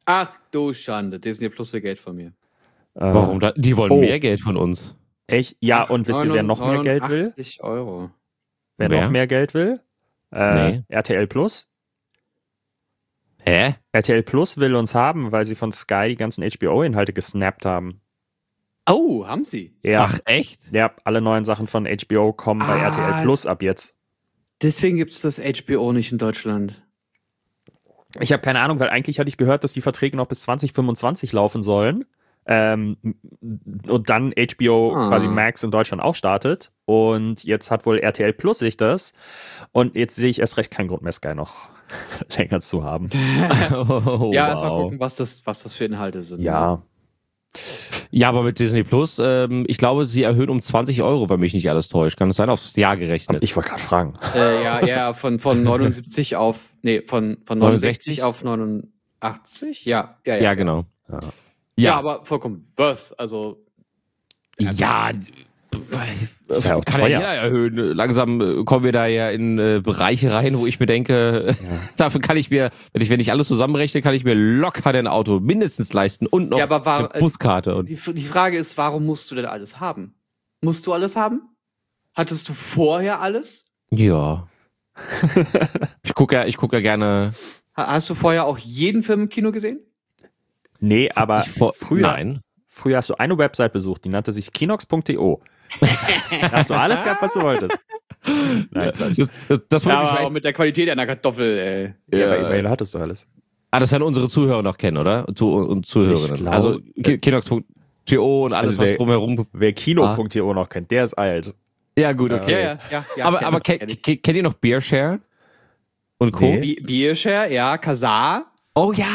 Ach du Schande, Disney Plus will Geld von mir. Warum? Die wollen mehr Geld von uns. Echt? Ja, und wisst ihr, wer noch mehr Geld will? 89 €. Wer noch mehr Geld will? Nee. RTL Plus. Hä? RTL Plus will uns haben, weil sie von Sky die ganzen HBO-Inhalte gesnappt haben. Oh, haben sie? Ja. Ach, echt? Ja, alle neuen Sachen von HBO kommen bei RTL Plus ab jetzt. Deswegen gibt es das HBO nicht in Deutschland. Ich habe keine Ahnung, weil eigentlich hatte ich gehört, dass die Verträge noch bis 2025 laufen sollen. Und dann HBO quasi Max in Deutschland auch startet. Und jetzt hat wohl RTL Plus sich das. Und jetzt sehe ich erst recht keinen Grund mehr, Sky noch länger zu haben. Ja, erstmal gucken, was das für Inhalte sind. Ja. Ja, aber mit Disney Plus, ich glaube, sie erhöhen um 20 €, wenn mich nicht alles täuscht. Kann das sein? Aufs Jahr gerechnet. Ich wollte gerade fragen. Ja, von 79 auf, von 69 auf 89? Ja, genau. Ja, aber vollkommen. Was? Also. Ja, ist ja auch kann teuer. ja jeder erhöhen. Langsam kommen wir da ja in Bereiche rein, wo ich mir denke, dafür kann ich mir, wenn ich alles zusammenrechne, kann ich mir locker ein Auto mindestens leisten und noch eine Buskarte. Und die Frage ist, warum musst du denn alles haben? Musst du alles haben? Hattest du vorher alles? Ja. Ich guck ja gerne. Hast du vorher auch jeden Film im Kino gesehen? Nee, aber Nein. Früher hast du eine Website besucht, die nannte sich kinox.to. Da hast du alles gehabt, was du wolltest. Nein, das ja, aber auch mit der Qualität einer Kartoffel, ey. Ja, bei E-Mail hattest du alles. Das werden unsere Zuhörer noch kennen, oder? Und Zuhörerinnen. Also kinox.to und alles, was drumherum. Wer Kino.to noch kennt, der ist alt. Ja, gut, okay. Ja, aber kennt ihr noch Beershare? Und Co.? Nee. Beershare, ja, Kazaa. Oh ja!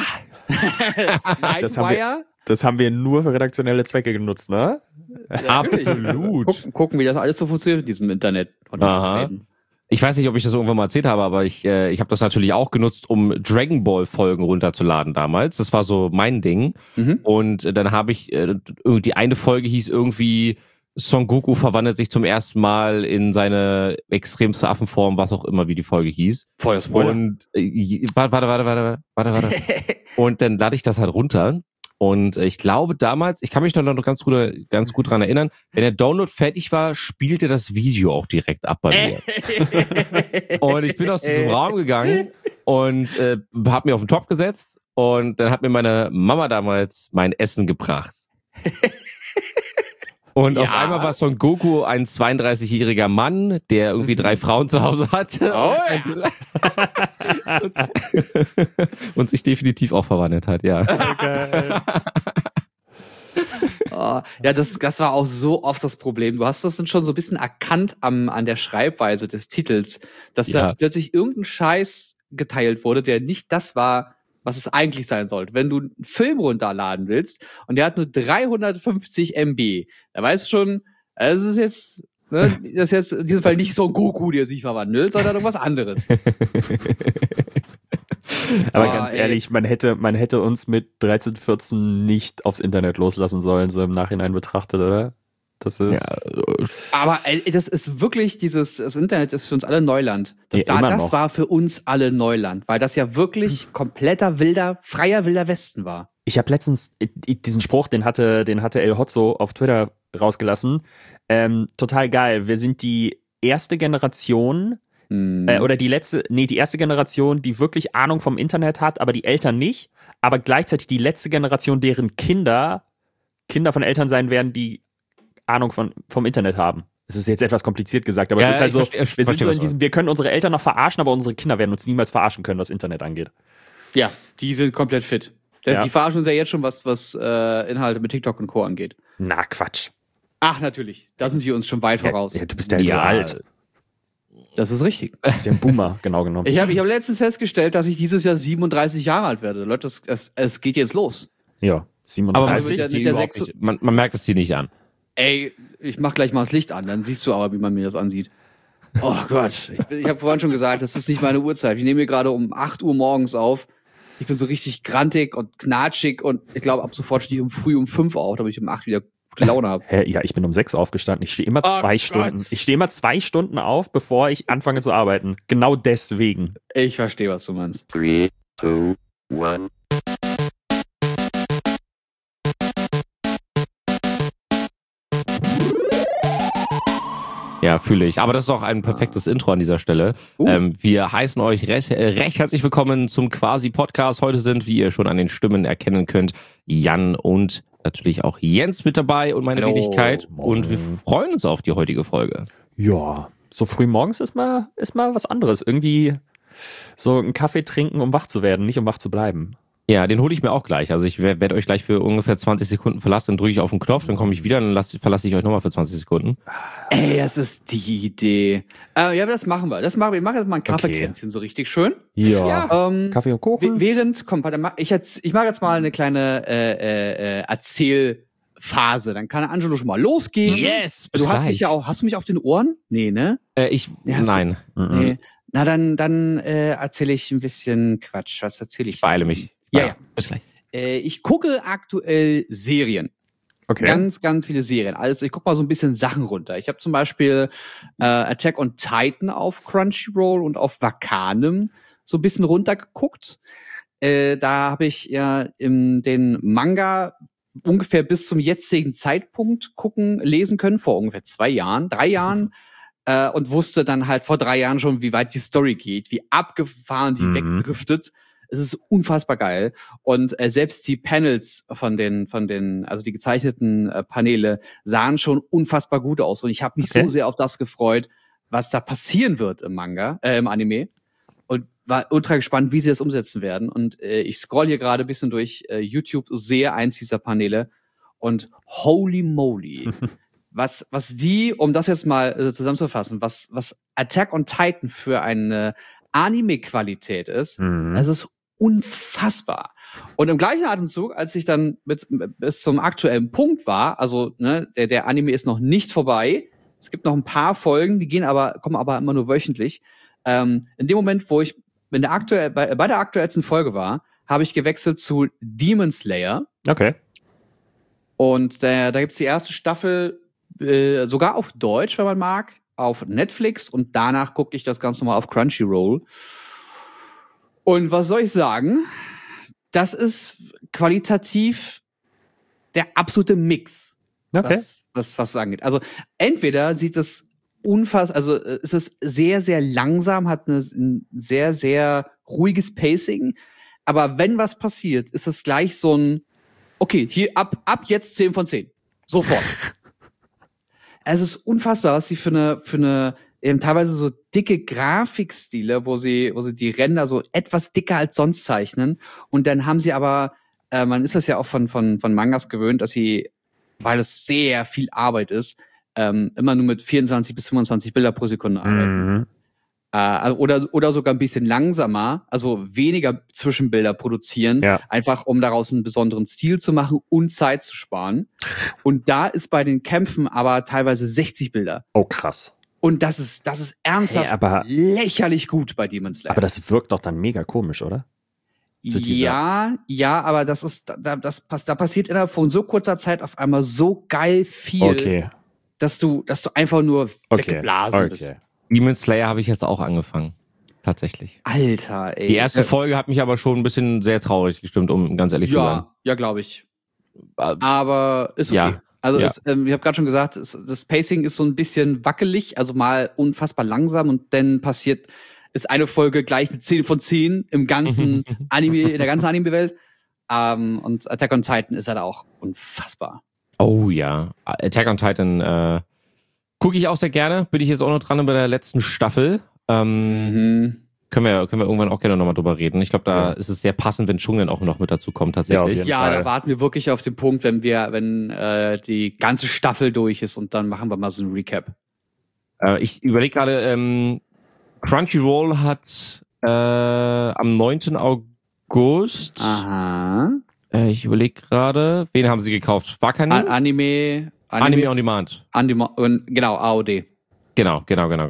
Nightwire. Das haben wir nur für redaktionelle Zwecke genutzt, ne? Absolut. Gucken, wie das alles so funktioniert in diesem Internet. Aha. Ich weiß nicht, ob ich das irgendwann mal erzählt habe, aber ich habe das natürlich auch genutzt, um Dragon Ball Folgen runterzuladen damals. Das war so mein Ding. Und dann habe ich die eine Folge hieß irgendwie Son Goku verwandelt sich zum ersten Mal in seine extremste Affenform, was auch immer, wie die Folge hieß. Voll Spoiler. Und warte. Und dann lade ich das halt runter. Und ich glaube damals, ich kann mich noch ganz gut dran erinnern, wenn der Download fertig war, spielte das Video auch direkt ab bei mir. Und ich bin aus diesem Raum gegangen und habe mir auf den Topf gesetzt und dann hat mir meine Mama damals mein Essen gebracht. Und auf einmal war Son Goku ein 32-jähriger Mann, der irgendwie 3 Frauen zu Hause hatte. Oh, und sich definitiv auch verwandelt hat, ja. Geil. Ja, das war auch so oft das Problem. Du hast das dann schon so ein bisschen erkannt an der Schreibweise des Titels, dass da plötzlich irgendein Scheiß geteilt wurde, der nicht das war, was es eigentlich sein sollte. Wenn du einen Film runterladen willst und der hat nur 350 MB, da weißt du schon, es ist jetzt, das ist jetzt in diesem Fall nicht so ein Goku, der sich verwandelt, sondern irgendwas anderes. Aber ganz ehrlich, man hätte uns mit 13, 14 nicht aufs Internet loslassen sollen, so im Nachhinein betrachtet, oder? Das ist. Ja, aber das ist wirklich das Internet ist für uns alle Neuland. Das war für uns alle Neuland, weil das ja wirklich kompletter freier wilder Westen war. Ich habe letztens diesen Spruch, den hatte El Hotzo auf Twitter rausgelassen. Total geil. Wir sind die erste Generation, oder die erste Generation, die wirklich Ahnung vom Internet hat, aber die Eltern nicht, aber gleichzeitig die letzte Generation, deren Kinder von Eltern sein werden, die Ahnung vom Internet haben. Das ist jetzt etwas kompliziert gesagt, aber es ist halt so, wir sind so in diesem, wir können unsere Eltern noch verarschen, aber unsere Kinder werden uns niemals verarschen können, was Internet angeht. Ja, die sind komplett fit. Ja. Die verarschen uns ja jetzt schon, was Inhalte mit TikTok und Co. angeht. Na, Quatsch. Ach, natürlich. Da sind sie uns schon weit voraus. Ja, du bist ja alt. Das ist richtig. Du bist ja ein Boomer, genau genommen. Ich hab letztens festgestellt, dass ich dieses Jahr 37 Jahre alt werde. Leute, es geht jetzt los. Ja, 37. Aber man merkt es dir nicht an. Ey, ich mach gleich mal das Licht an, dann siehst du aber, wie man mir das ansieht. Oh Gott, ich habe vorhin schon gesagt, das ist nicht meine Uhrzeit. Ich nehme hier gerade um 8 Uhr morgens auf. Ich bin so richtig grantig und knatschig und ich glaube, ab sofort stehe ich früh um 5 auf, damit ich um 8 wieder gute Laune habe. Ja, ich bin um 6 aufgestanden. Ich stehe immer 2 Stunden. Ich stehe immer 2 Stunden auf, bevor ich anfange zu arbeiten. Genau deswegen. Ich verstehe, was du meinst. 3, 2, 1. Ja, fühle ich. Aber das ist doch ein perfektes Intro an dieser Stelle. Wir heißen euch recht herzlich willkommen zum Quasi-Podcast. Heute sind, wie ihr schon an den Stimmen erkennen könnt, Jan und natürlich auch Jens mit dabei und meine Wenigkeit. Und wir freuen uns auf die heutige Folge. Ja, so früh morgens ist mal was anderes. Irgendwie so einen Kaffee trinken, um wach zu werden, nicht um wach zu bleiben. Ja, den hole ich mir auch gleich. Also ich werde euch gleich für ungefähr 20 Sekunden verlassen, dann drücke ich auf den Knopf, dann komme ich wieder, dann verlasse ich euch nochmal für 20 Sekunden. Ey, das ist die Idee. Ja, das machen wir. Wir machen jetzt mal ein Kaffeekränzchen so richtig schön. Ja. Kaffee und Kuchen. Ich mache jetzt mal eine kleine Erzählphase. Dann kann Angelo schon mal losgehen. Yes, du hast mich ja auch. Hast du mich auf den Ohren? Nee, ne? Nein. Nee. Na, dann erzähle ich ein bisschen Quatsch. Was erzähle ich? Ich beeile mich. Ja. Ich gucke aktuell Serien. Okay. Ganz, ganz viele Serien. Also ich gucke mal so ein bisschen Sachen runter. Ich habe zum Beispiel Attack on Titan auf Crunchyroll und auf Wakanim so ein bisschen runtergeguckt. Da habe ich ja den Manga ungefähr bis zum jetzigen Zeitpunkt lesen können, vor ungefähr 3 Jahren. Und wusste dann halt vor 3 Jahren schon, wie weit die Story geht, wie abgefahren die wegdriftet. Es ist unfassbar geil. Und selbst die Panels von den, also die gezeichneten Paneele sahen schon unfassbar gut aus. Und ich habe mich so sehr auf das gefreut, was da passieren wird im Anime. Und war ultra gespannt, wie sie das umsetzen werden. Und ich scroll hier gerade ein bisschen durch YouTube, sehe eins dieser Paneele. Und holy moly. Was die, um das jetzt mal zusammenzufassen, was Attack on Titan für eine Anime-Qualität ist, das ist unfassbar. Und im gleichen Atemzug, als ich dann bis zum aktuellen Punkt war, also ne, der Anime ist noch nicht vorbei, es gibt noch ein paar Folgen, die kommen aber immer nur wöchentlich. In dem Moment, wo ich bei der aktuellsten Folge war, habe ich gewechselt zu Demon Slayer. Okay. Und da gibt's die erste Staffel sogar auf Deutsch, wenn man mag, auf Netflix, und danach gucke ich das Ganze nochmal auf Crunchyroll. Und was soll ich sagen? Das ist qualitativ der absolute Mix, was es angeht. Also entweder sieht es ist es sehr, sehr langsam, hat ein sehr, sehr ruhiges Pacing, aber wenn was passiert, ist es gleich so ein, okay, hier ab jetzt 10 von 10. Sofort. Es ist unfassbar, was sie für eine eben teilweise so dicke Grafikstile, wo sie die Ränder so etwas dicker als sonst zeichnen. Und dann haben sie aber, man ist das ja auch von Mangas gewöhnt, dass sie, weil es sehr viel Arbeit ist, immer nur mit 24 bis 25 Bilder pro Sekunde arbeiten. Oder sogar ein bisschen langsamer, also weniger Zwischenbilder produzieren, einfach um daraus einen besonderen Stil zu machen und Zeit zu sparen. Und da ist bei den Kämpfen aber teilweise 60 Bilder. Oh, krass. Und das ist ernsthaft lächerlich gut bei Demon Slayer. Aber das wirkt doch dann mega komisch, oder? Ja, aber da passiert innerhalb von so kurzer Zeit auf einmal so geil viel, dass du einfach nur weggeblasen bist. Demon Slayer habe ich jetzt auch angefangen. Tatsächlich. Alter, ey. Die erste Folge hat mich aber schon ein bisschen sehr traurig gestimmt, um ganz ehrlich zu sein. Ja, glaube ich. Aber ist okay. Ja. Also ich habe gerade schon gesagt, das Pacing ist so ein bisschen wackelig, also mal unfassbar langsam, und dann ist eine Folge gleich eine 10 von 10 im ganzen Anime, in der ganzen Anime-Welt. Und Attack on Titan ist halt auch unfassbar. Oh ja, Attack on Titan gucke ich auch sehr gerne. Bin ich jetzt auch noch dran bei der letzten Staffel. Können wir irgendwann auch gerne nochmal drüber reden. Ich glaube, da ist es sehr passend, wenn Shungen auch noch mit dazu kommt tatsächlich. Ja, da warten wir wirklich auf den Punkt, wenn die ganze Staffel durch ist, und dann machen wir mal so ein Recap. Ich überlege gerade, Crunchyroll hat am 9. August. Aha. Ich überlege gerade, wen haben sie gekauft? Wakanim? Anime on Demand. Genau, AOD. Genau.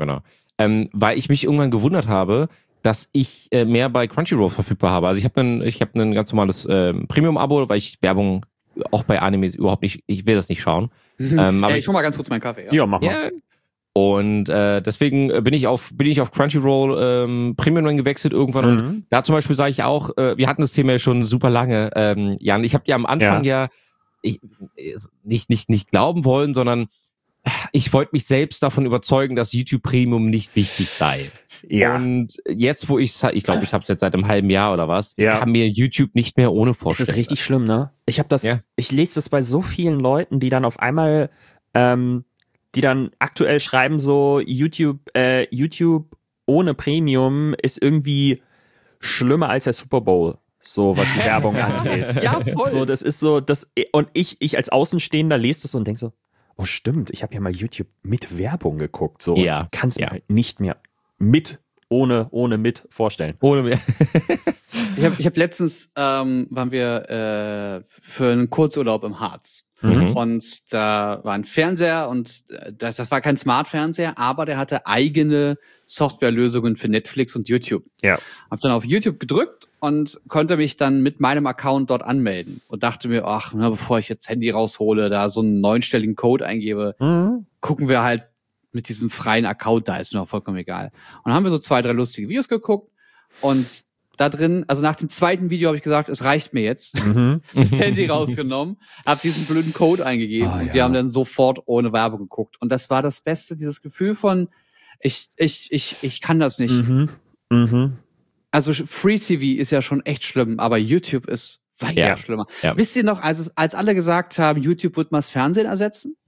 Weil ich mich irgendwann gewundert habe, dass ich mehr bei Crunchyroll verfügbar habe. Also ich habe ein ganz normales Premium-Abo, weil ich Werbung auch bei Animes überhaupt nicht, ich will das nicht schauen. Aber ich hol mal ganz kurz meinen Kaffee. Ja, mach mal. Yeah. Und deswegen bin ich auf Crunchyroll Premium dann gewechselt irgendwann. Und da zum Beispiel sage ich auch, wir hatten das Thema ja schon super lange, Jan. Ich habe dir am Anfang nicht glauben wollen, sondern ich wollte mich selbst davon überzeugen, dass YouTube Premium nicht wichtig sei. Ja. Und jetzt, wo ich glaube, ich habe es jetzt seit einem halben Jahr oder was, ich kann mir YouTube nicht mehr ohne vorstellen. Das ist richtig schlimm, ne? Ich lese das bei so vielen Leuten, die dann auf einmal, die dann aktuell schreiben so, YouTube ohne Premium ist irgendwie schlimmer als der Super Bowl. So, was die Werbung angeht. Ja, voll. So, das ist so, und ich als Außenstehender lese das so und denke so, oh stimmt, ich habe ja mal YouTube mit Werbung geguckt. So, ja. Kann es mir halt nicht mehr ohne mit vorstellen. Ohne mehr. Ich hab letztens, waren wir für einen Kurzurlaub im Harz. Und da war ein Fernseher und das war kein Smart-Fernseher, aber der hatte eigene Softwarelösungen für Netflix und YouTube. Ja. Hab dann auf YouTube gedrückt und konnte mich dann mit meinem Account dort anmelden und dachte mir, ach, bevor ich jetzt Handy raushole, da so einen 9-stelligen Code eingebe, gucken wir halt mit diesem freien Account, da ist mir auch vollkommen egal. Und dann haben wir so 2, 3 lustige Videos geguckt und da drin, also nach dem zweiten Video habe ich gesagt, es reicht mir jetzt. Das Handy rausgenommen, habe diesen blöden Code eingegeben und wir haben dann sofort ohne Werbung geguckt. Und das war das Beste, dieses Gefühl von, ich kann das nicht. Also Free TV ist ja schon echt schlimm, aber YouTube ist weit schlimmer. Ja. Wisst ihr noch, als alle gesagt haben, YouTube wird mal das Fernsehen ersetzen?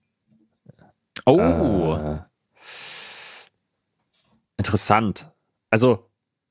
Oh. Interessant. Also,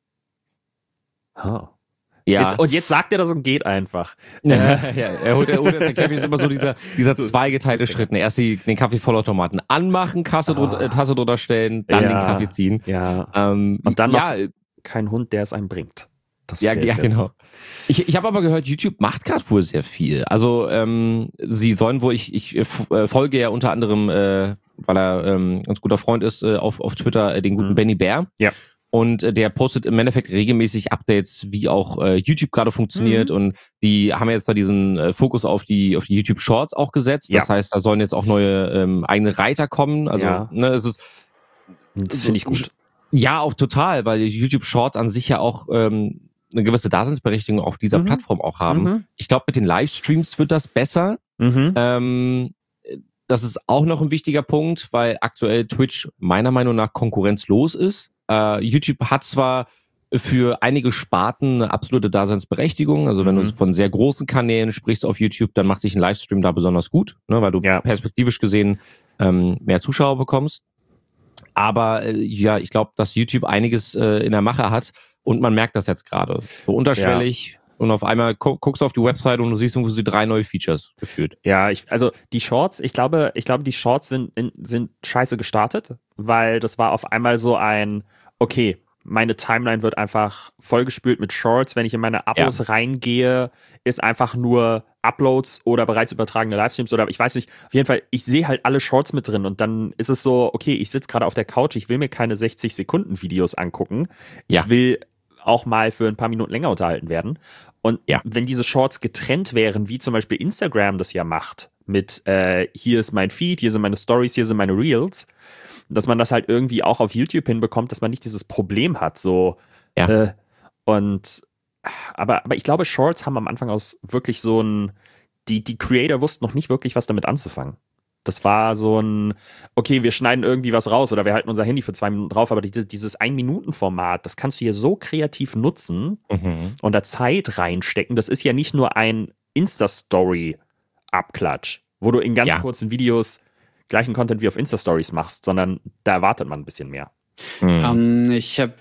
ja. Jetzt sagt er das und geht einfach. Er holt jetzt ist immer so dieser zweigeteilte Schritt. Erst den Kaffeevollautomaten anmachen, Tasse drunter stellen, dann den Kaffee ziehen. Ja. Und dann noch kein Hund, der es einem bringt. Genau. Ich habe aber gehört, YouTube macht gerade wohl sehr viel. Also sie sollen wohl, ich folge ja unter anderem, weil er ganz guter Freund ist, auf Twitter, den guten Benny Bär. Ja. Und der postet im Endeffekt regelmäßig Updates, wie auch YouTube gerade funktioniert. Und die haben jetzt da diesen Fokus auf die YouTube Shorts auch gesetzt. Das heißt, da sollen jetzt auch neue eigene Reiter kommen. Also es ist, das finde ich gut. Ja, auch total, weil YouTube Shorts an sich ja auch eine gewisse Daseinsberechtigung auf dieser Plattform auch haben. Ich glaube, mit den Livestreams wird das besser. Das ist auch noch ein wichtiger Punkt, weil aktuell Twitch meiner Meinung nach konkurrenzlos ist. YouTube hat zwar für einige Sparten eine absolute Daseinsberechtigung. Also wenn du von sehr großen Kanälen sprichst auf YouTube, dann macht sich ein Livestream da besonders gut, ne, weil du perspektivisch gesehen mehr Zuschauer bekommst. Aber ich glaube, dass YouTube einiges in der Mache hat und man merkt das jetzt gerade. So unterschwellig und auf einmal guckst du auf die Website und du siehst irgendwie 3 neue Features gefühlt. Ja, also die Shorts, ich glaube, die Shorts sind scheiße gestartet, weil das war auf einmal so ein, okay, meine Timeline wird einfach vollgespült mit Shorts. Wenn ich in meine Abos reingehe, ist einfach nur Uploads oder bereits übertragene Livestreams oder ich weiß nicht. Auf jeden Fall, ich sehe halt alle Shorts mit drin und dann ist es so, okay, ich sitze gerade auf der Couch, ich will mir keine 60-Sekunden-Videos angucken. Ich will auch mal für ein paar Minuten länger unterhalten werden. Und wenn diese Shorts getrennt wären, wie zum Beispiel Instagram das ja macht, mit hier ist mein Feed, hier sind meine Stories, hier sind meine Reels, dass man das halt irgendwie auch auf YouTube hinbekommt, dass man nicht dieses Problem hat, so. Aber ich glaube, Shorts haben am Anfang aus wirklich so ein, die Creator wussten noch nicht wirklich, was damit anzufangen. Das war so ein, okay, wir schneiden irgendwie was raus oder wir halten unser Handy für 2 Minuten drauf, aber dieses 1-Minuten-Format, das kannst du hier so kreativ nutzen und da Zeit reinstecken. Das ist ja nicht nur ein Insta-Story-Abklatsch, wo du in ganz kurzen Videos gleichen Content wie auf Insta-Stories machst, sondern da erwartet man ein bisschen mehr. Ich habe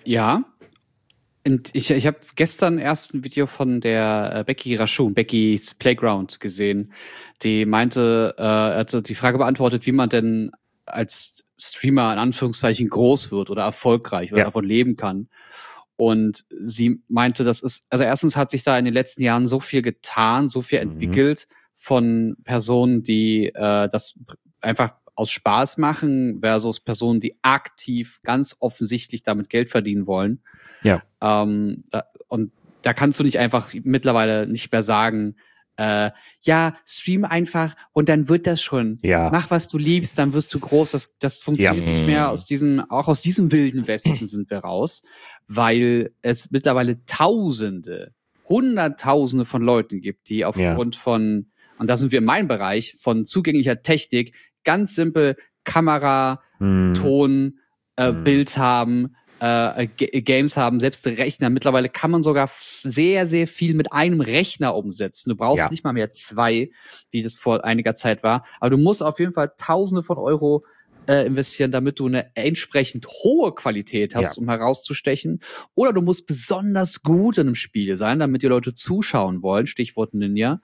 gestern erst ein Video von der Becky Rashun, Becky's Playground, gesehen. Die meinte, hatte die Frage beantwortet, wie man denn als Streamer in Anführungszeichen groß wird oder erfolgreich oder davon leben kann. Und sie meinte, das ist, also erstens hat sich da in den letzten Jahren so viel getan, so viel entwickelt von Personen, die das einfach aus Spaß machen versus Personen, die aktiv, ganz offensichtlich damit Geld verdienen wollen. Ja. Und da kannst du nicht einfach mittlerweile nicht mehr sagen, stream einfach und dann wird das schon. Ja. Mach, was du liebst, dann wirst du groß. Das funktioniert nicht mehr. Auch aus diesem wilden Westen sind wir raus, weil es mittlerweile Hunderttausende von Leuten gibt, die aufgrund von, und da sind wir in meinem Bereich, von zugänglicher Technik ganz simpel Kamera, Ton, Bild haben, Games haben, selbst Rechner. Mittlerweile kann man sogar sehr, sehr viel mit einem Rechner umsetzen. Du brauchst nicht mal mehr 2, wie das vor einiger Zeit war. Aber du musst auf jeden Fall Tausende von Euro investieren, damit du eine entsprechend hohe Qualität hast, um herauszustechen. Oder du musst besonders gut in einem Spiel sein, damit die Leute zuschauen wollen. Stichwort Ninja.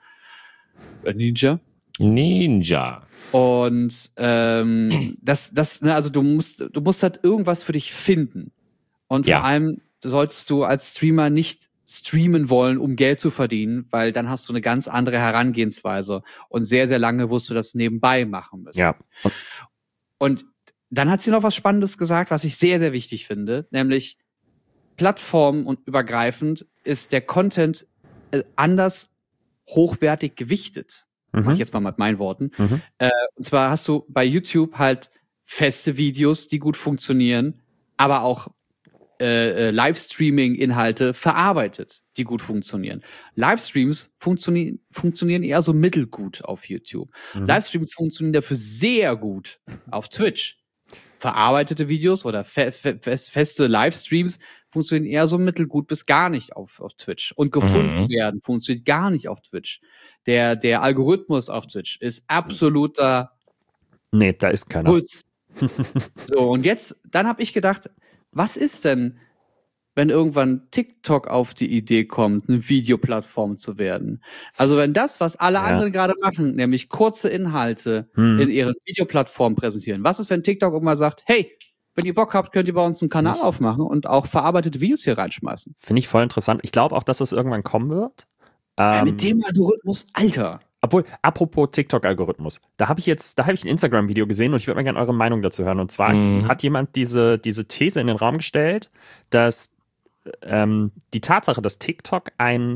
Und also du musst halt irgendwas für dich finden. Und vor allem solltest du als Streamer nicht streamen wollen, um Geld zu verdienen, weil dann hast du eine ganz andere Herangehensweise. Und sehr, sehr lange wirst du das nebenbei machen müssen. Ja. Und dann hat sie noch was Spannendes gesagt, was ich sehr, sehr wichtig finde, nämlich plattform- und übergreifend ist der Content anders hochwertig gewichtet. Mach ich jetzt mal mit meinen Worten. Und zwar hast du bei YouTube halt feste Videos, die gut funktionieren, aber auch Livestreaming-Inhalte verarbeitet, die gut funktionieren. Livestreams funktionieren eher so mittelgut auf YouTube. Livestreams funktionieren dafür sehr gut auf Twitch. Verarbeitete Videos oder feste Livestreams funktionieren eher so mittelgut bis gar nicht auf Twitch. Und gefunden werden funktioniert gar nicht auf Twitch. Der Algorithmus auf Twitch ist absoluter Nee, da ist keiner. Putz. So, und jetzt, dann habe ich gedacht, was ist denn, wenn irgendwann TikTok auf die Idee kommt, eine Videoplattform zu werden? Also wenn das, was alle anderen gerade machen, nämlich kurze Inhalte in ihren Videoplattformen präsentieren. Was ist, wenn TikTok irgendwann sagt, hey, wenn ihr Bock habt, könnt ihr bei uns einen Kanal aufmachen und auch verarbeitete Videos hier reinschmeißen? Finde ich voll interessant. Ich glaube auch, dass das irgendwann kommen wird. Mit dem Algorithmus, Alter. Obwohl, apropos TikTok-Algorithmus, da habe ich ein Instagram-Video gesehen und ich würde mal gerne eure Meinung dazu hören. Und zwar hat jemand diese These in den Raum gestellt, dass die Tatsache, dass TikTok ein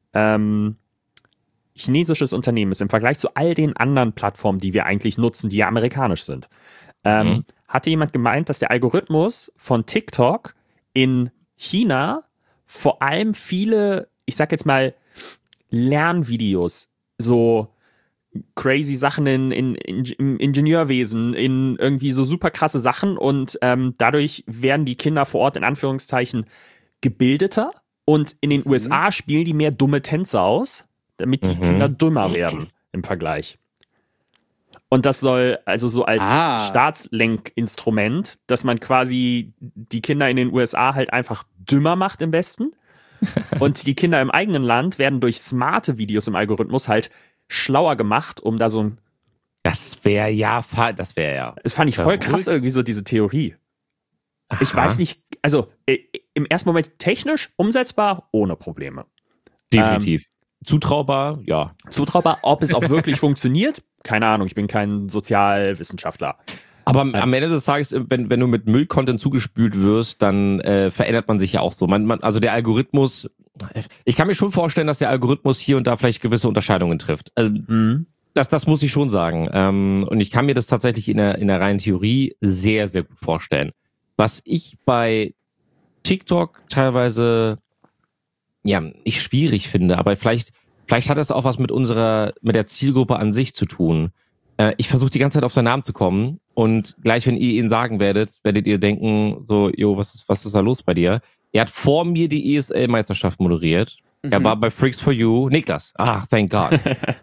chinesisches Unternehmen ist im Vergleich zu all den anderen Plattformen, die wir eigentlich nutzen, die ja amerikanisch sind, hatte jemand gemeint, dass der Algorithmus von TikTok in China vor allem viele, ich sag jetzt mal, Lernvideos, so crazy Sachen im Ingenieurwesen, in irgendwie so super krasse Sachen und dadurch werden die Kinder vor Ort in Anführungszeichen gebildeter und in den USA spielen die mehr dumme Tänze aus, damit die Kinder dümmer werden im Vergleich. Und das soll also so als Staatslenkinstrument, dass man quasi die Kinder in den USA halt einfach dümmer macht im Westen. Und die Kinder im eigenen Land werden durch smarte Videos im Algorithmus halt schlauer gemacht, um da so ein... Das wäre ja. Das fand ich voll krass irgendwie so, diese Theorie. Aha. Ich weiß nicht, also im ersten Moment technisch umsetzbar, ohne Probleme. Definitiv. Zutraubar, ja. Zutraubar, ob es auch wirklich funktioniert? Keine Ahnung, ich bin kein Sozialwissenschaftler. Aber am Ende des Tages, wenn du mit Müll-Content zugespült wirst, dann verändert man sich ja auch so. Also der Algorithmus, ich kann mir schon vorstellen, dass der Algorithmus hier und da vielleicht gewisse Unterscheidungen trifft. Also das muss ich schon sagen. Und ich kann mir das tatsächlich in der reinen Theorie sehr, sehr gut vorstellen. Was ich bei TikTok teilweise nicht schwierig finde, aber vielleicht hat das auch was mit der Zielgruppe an sich zu tun. Ich versuche die ganze Zeit auf seinen Namen zu kommen und gleich, wenn ihr ihn sagen werdet ihr denken so, was ist da los bei dir? Er hat vor mir die ESL-Meisterschaft moderiert. Er war bei Freaks for You. Niklas. Thank God.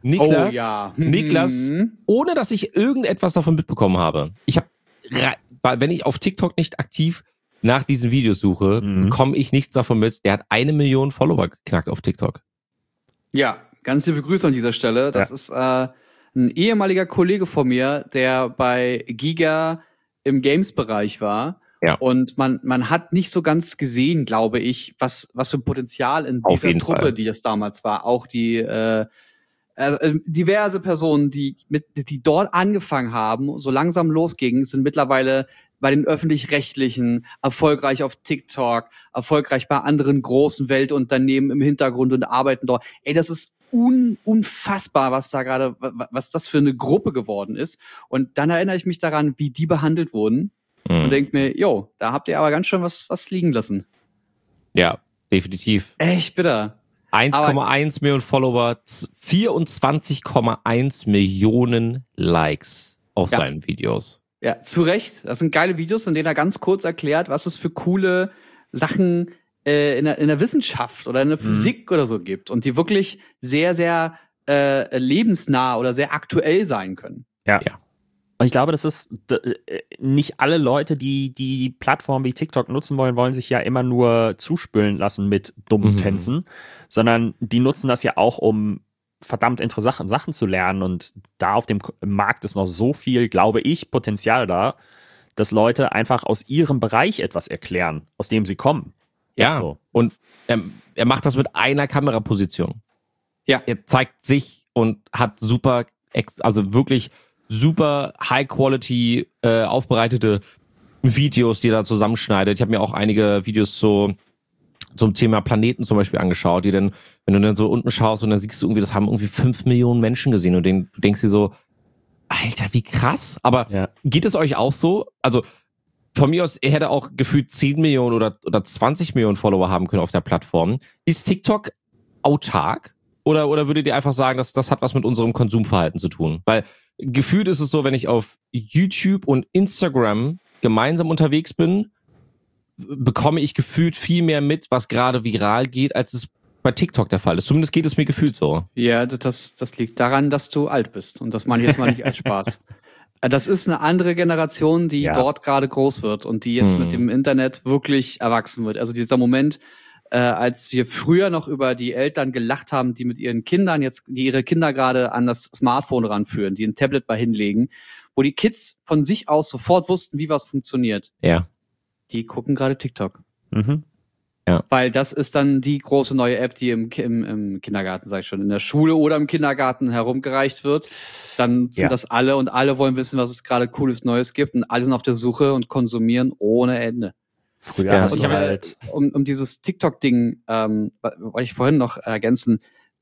Niklas, ohne dass ich irgendetwas davon mitbekommen habe. Wenn ich auf TikTok nicht aktiv nach diesen Videos suche, bekomme ich nichts davon mit. Der hat 1 Million Follower geknackt auf TikTok. Ja, ganz liebe Grüße an dieser Stelle. Das ist ein ehemaliger Kollege von mir, der bei Giga im Games-Bereich war. Ja. Und man hat nicht so ganz gesehen, glaube ich, was für ein Potenzial in dieser Truppe, die es damals war, auch die diverse Personen, die dort angefangen haben, so langsam losgingen, sind mittlerweile bei den Öffentlich-Rechtlichen, erfolgreich auf TikTok, erfolgreich bei anderen großen Weltunternehmen im Hintergrund und arbeiten dort. Ey, das ist unfassbar, was das für eine Gruppe geworden ist. Und dann erinnere ich mich daran, wie die behandelt wurden und denke mir, da habt ihr aber ganz schön was liegen lassen. Ja, definitiv. Echt bitter. 1,1 Millionen Follower, 24,1 Millionen Likes auf seinen Videos. Ja, zu Recht. Das sind geile Videos, in denen er ganz kurz erklärt, was es für coole Sachen in der Wissenschaft oder in der Physik oder so gibt. Und die wirklich sehr, sehr lebensnah oder sehr aktuell sein können. Ja. Und ich glaube, das ist nicht alle Leute, die Plattformen wie TikTok nutzen wollen sich ja immer nur zuspülen lassen mit dummen Tänzen, sondern die nutzen das ja auch, um verdammt interessante Sachen zu lernen. Und da auf dem Markt ist noch so viel, glaube ich, Potenzial da, dass Leute einfach aus ihrem Bereich etwas erklären, aus dem sie kommen. Ja, so. Und er macht das mit einer Kameraposition. Ja. Er zeigt sich und hat wirklich super High-Quality aufbereitete Videos, die er da zusammenschneidet. Ich habe mir auch einige Videos zum Thema Planeten zum Beispiel angeschaut, die dann, wenn du dann so unten schaust und dann siehst du irgendwie, das haben irgendwie 5 Millionen Menschen gesehen und du denkst dir so, Alter, wie krass. Aber geht es euch auch so? Also von mir aus, er hätte auch gefühlt 10 Millionen oder 20 Millionen Follower haben können auf der Plattform. Ist TikTok autark? Oder würdet ihr einfach sagen, dass das hat was mit unserem Konsumverhalten zu tun? Weil gefühlt ist es so, wenn ich auf YouTube und Instagram gemeinsam unterwegs bin, bekomme ich gefühlt viel mehr mit, was gerade viral geht, als es bei TikTok der Fall ist. Zumindest geht es mir gefühlt so. Ja, das liegt daran, dass du alt bist. Und das meine ich jetzt mal nicht als Spaß. Das ist eine andere Generation, die dort gerade groß wird und die jetzt mit dem Internet wirklich erwachsen wird. Also dieser Moment, als wir früher noch über die Eltern gelacht haben, die mit ihren Kindern die ihre Kinder gerade an das Smartphone ranführen, die ein Tablet mal hinlegen, wo die Kids von sich aus sofort wussten, wie was funktioniert. Ja. Die gucken gerade TikTok. Ja. Weil das ist dann die große neue App, die im Kindergarten, sag ich schon, in der Schule oder im Kindergarten herumgereicht wird. Dann sind das alle und alle wollen wissen, was es gerade Cooles Neues gibt und alle sind auf der Suche und konsumieren ohne Ende. Früher und ich habe um dieses TikTok-Ding, wollte ich vorhin noch ergänzen,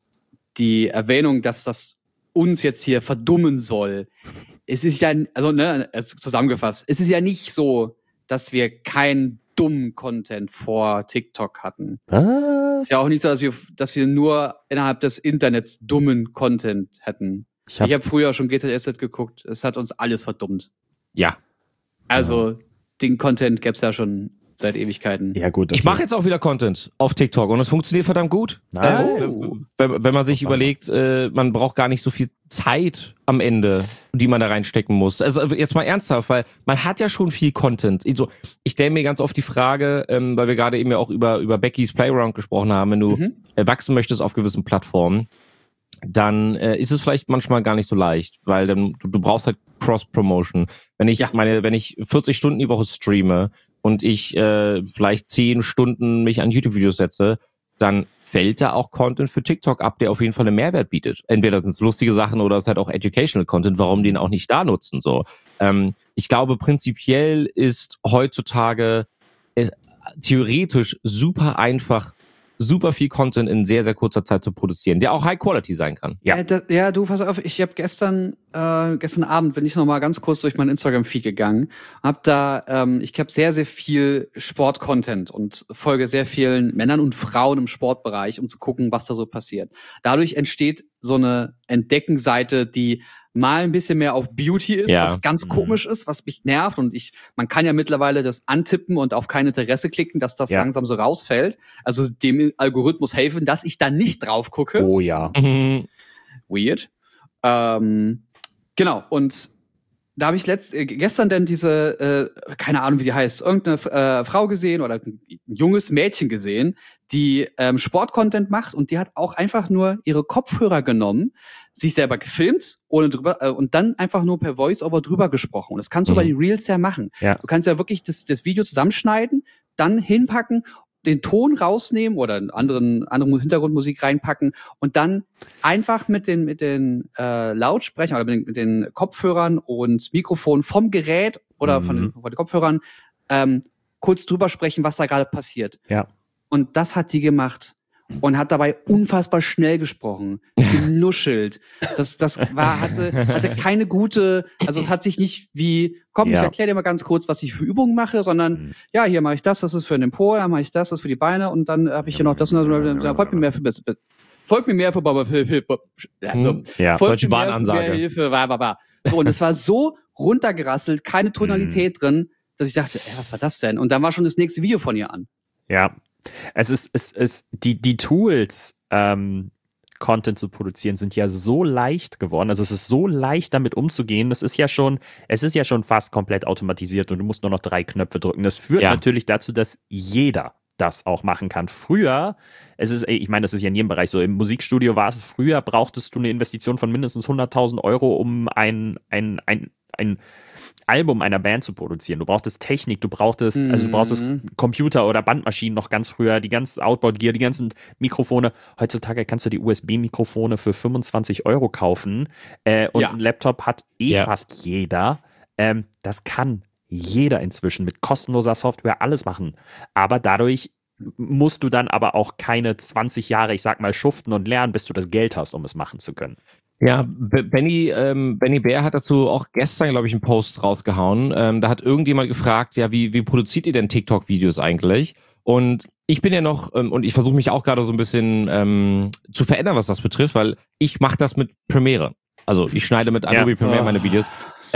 die Erwähnung, dass das uns jetzt hier verdummen soll. Es ist ja, zusammengefasst, es ist ja nicht so, dass wir keinen dummen Content vor TikTok hatten. Was? Ist ja auch nicht so, dass wir nur innerhalb des Internets dummen Content hätten. Ich hab früher schon GZSZ geguckt. Es hat uns alles verdummt. Ja. Also, den Content gäb's ja schon seit Ewigkeiten. Ja, gut. Ich mache jetzt auch wieder Content auf TikTok und es funktioniert verdammt gut. Nice. Wenn man sich überlegt, man braucht gar nicht so viel Zeit am Ende, die man da reinstecken muss. Also jetzt mal ernsthaft, weil man hat ja schon viel Content. Also, ich stelle mir ganz oft die Frage, weil wir gerade eben ja auch über Becky's Playground gesprochen haben, wenn du wachsen möchtest auf gewissen Plattformen, dann ist es vielleicht manchmal gar nicht so leicht, weil dann du brauchst halt Cross-Promotion. Wenn ich 40 Stunden die Woche streame und ich vielleicht 10 Stunden mich an YouTube-Videos setze, dann fällt da auch Content für TikTok ab, der auf jeden Fall einen Mehrwert bietet. Entweder sind es lustige Sachen oder es ist halt auch Educational Content, warum den auch nicht da nutzen. So, ich glaube, prinzipiell ist heutzutage theoretisch super einfach, super viel Content in sehr, sehr kurzer Zeit zu produzieren, der auch High Quality sein kann. Ja, du, pass auf, ich habe gestern Abend bin ich noch mal ganz kurz durch meinen Instagram-Feed gegangen, ich habe sehr, sehr viel Sport-Content und folge sehr vielen Männern und Frauen im Sportbereich, um zu gucken, was da so passiert. Dadurch entsteht so eine Entdeckenseite, die mal ein bisschen mehr auf Beauty ist, was ganz komisch ist, was mich nervt und man kann ja mittlerweile das antippen und auf kein Interesse klicken, dass das langsam so rausfällt. Also dem Algorithmus helfen, dass ich da nicht drauf gucke. Oh ja. Weird. Genau, und da habe ich gestern dann diese, keine Ahnung, wie die heißt, irgendeine Frau gesehen oder ein junges Mädchen gesehen, die Sport-Content macht und die hat auch einfach nur ihre Kopfhörer genommen, sich selber gefilmt und dann einfach nur per Voice-Over drüber gesprochen. Und das kannst du bei den Reels ja machen. Ja. Du kannst ja wirklich das Video zusammenschneiden, dann hinpacken, den Ton rausnehmen oder andere Hintergrundmusik reinpacken und dann einfach mit den Lautsprechern oder mit den Kopfhörern und Mikrofon vom Gerät oder von den Kopfhörern kurz drüber sprechen, was da gerade passiert. Ja. Und das hat die gemacht und hat dabei unfassbar schnell gesprochen, genuschelt. Hatte keine gute, also es hat sich nicht wie, komm, ich erkläre dir mal ganz kurz, was ich für Übungen mache, sondern hier mache ich das ist für den Po, dann mache ich das ist für die Beine und dann habe ich hier noch das und das, folgt mir mehr für Hilfe, Deutsche Bahn-Ansage. So, und es war so runtergerasselt, keine Tonalität drin, dass ich dachte, was war das denn? Und dann war schon das nächste Video von ihr an. Ja, es ist die Tools, Content zu produzieren, sind ja so leicht geworden. Also es ist so leicht, damit umzugehen. Es ist ja schon fast komplett automatisiert und du musst nur noch 3 Knöpfe drücken. Das führt natürlich dazu, dass jeder das auch machen kann. Früher, ich meine, das ist ja in jedem Bereich so, im Musikstudio war es, früher brauchtest du eine Investition von mindestens 100.000 Euro, um ein Album einer Band zu produzieren. Du brauchtest Technik, du brauchtest Computer oder Bandmaschinen noch ganz früher, die ganze Outboard-Gear, die ganzen Mikrofone. Heutzutage kannst du die USB-Mikrofone für 25 Euro kaufen und einen Laptop hat fast jeder. Das kann jeder inzwischen mit kostenloser Software alles machen. Aber dadurch musst du dann aber auch keine 20 Jahre, ich sag mal, schuften und lernen, bis du das Geld hast, um es machen zu können. Ja, Benny Bär hat dazu auch gestern, glaube ich, einen Post rausgehauen. Da hat irgendjemand gefragt, ja, wie produziert ihr denn TikTok-Videos eigentlich? Und ich bin ja noch, und ich versuche mich auch gerade so ein bisschen zu verändern, was das betrifft, weil ich mache das mit Premiere. Also ich schneide mit Adobe Premiere meine Videos.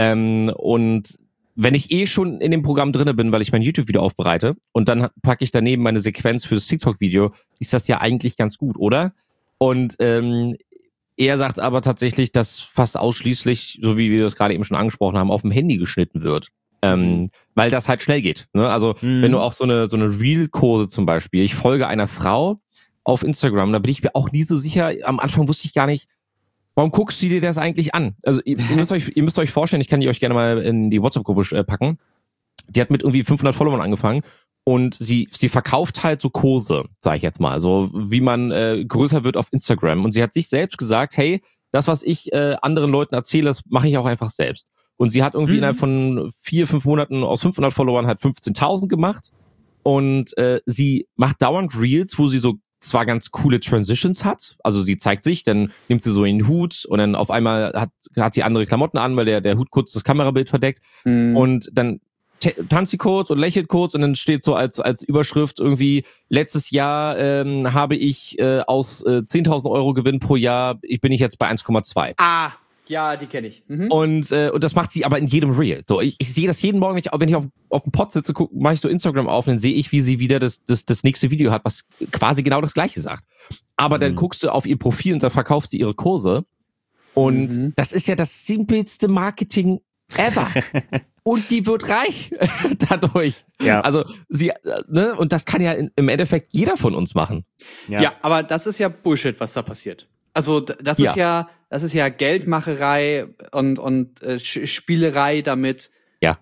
Und wenn ich schon in dem Programm drinne bin, weil ich mein YouTube-Video aufbereite und dann packe ich daneben meine Sequenz für das TikTok-Video, ist das ja eigentlich ganz gut, oder? Und er sagt aber tatsächlich, dass fast ausschließlich, so wie wir das gerade eben schon angesprochen haben, auf dem Handy geschnitten wird. Weil das halt schnell geht. Ne? Also wenn du auch so eine Reel-Kurse zum Beispiel, ich folge einer Frau auf Instagram, da bin ich mir auch nie so sicher, am Anfang wusste ich gar nicht, warum guckst du dir das eigentlich an? Also ihr müsst euch vorstellen, ich kann die euch gerne mal in die WhatsApp-Gruppe packen. Die hat mit irgendwie 500 Followern angefangen und sie verkauft halt so Kurse, sag ich jetzt mal, so wie man größer wird auf Instagram. Und sie hat sich selbst gesagt, hey, das, was ich anderen Leuten erzähle, das mache ich auch einfach selbst. Und sie hat irgendwie innerhalb von 4-5 Monaten aus 500 Followern halt 15.000 gemacht. Und sie macht dauernd Reels, wo sie so zwar ganz coole Transitions hat, also sie zeigt sich, dann nimmt sie so einen Hut und dann auf einmal hat sie andere Klamotten an, weil der Hut kurz das Kamerabild verdeckt und dann tanzt sie kurz und lächelt kurz und dann steht so als Überschrift irgendwie, letztes Jahr habe ich aus 10.000 Euro Gewinn pro Jahr, bin ich jetzt bei 1,2. Ja, die kenne ich. Und das macht sie aber in jedem Reel. So, ich sehe das jeden Morgen, wenn ich auf dem Pod sitze, mache ich so Instagram auf und dann sehe ich, wie sie wieder das nächste Video hat, was quasi genau das Gleiche sagt. Aber dann guckst du auf ihr Profil und da verkauft sie ihre Kurse. Und das ist ja das simpelste Marketing ever. Und die wird reich dadurch. Ja. Also und das kann ja im Endeffekt jeder von uns machen. Ja, aber das ist ja Bullshit, was da passiert. Also das ist ja Geldmacherei und Spielerei damit. Ja.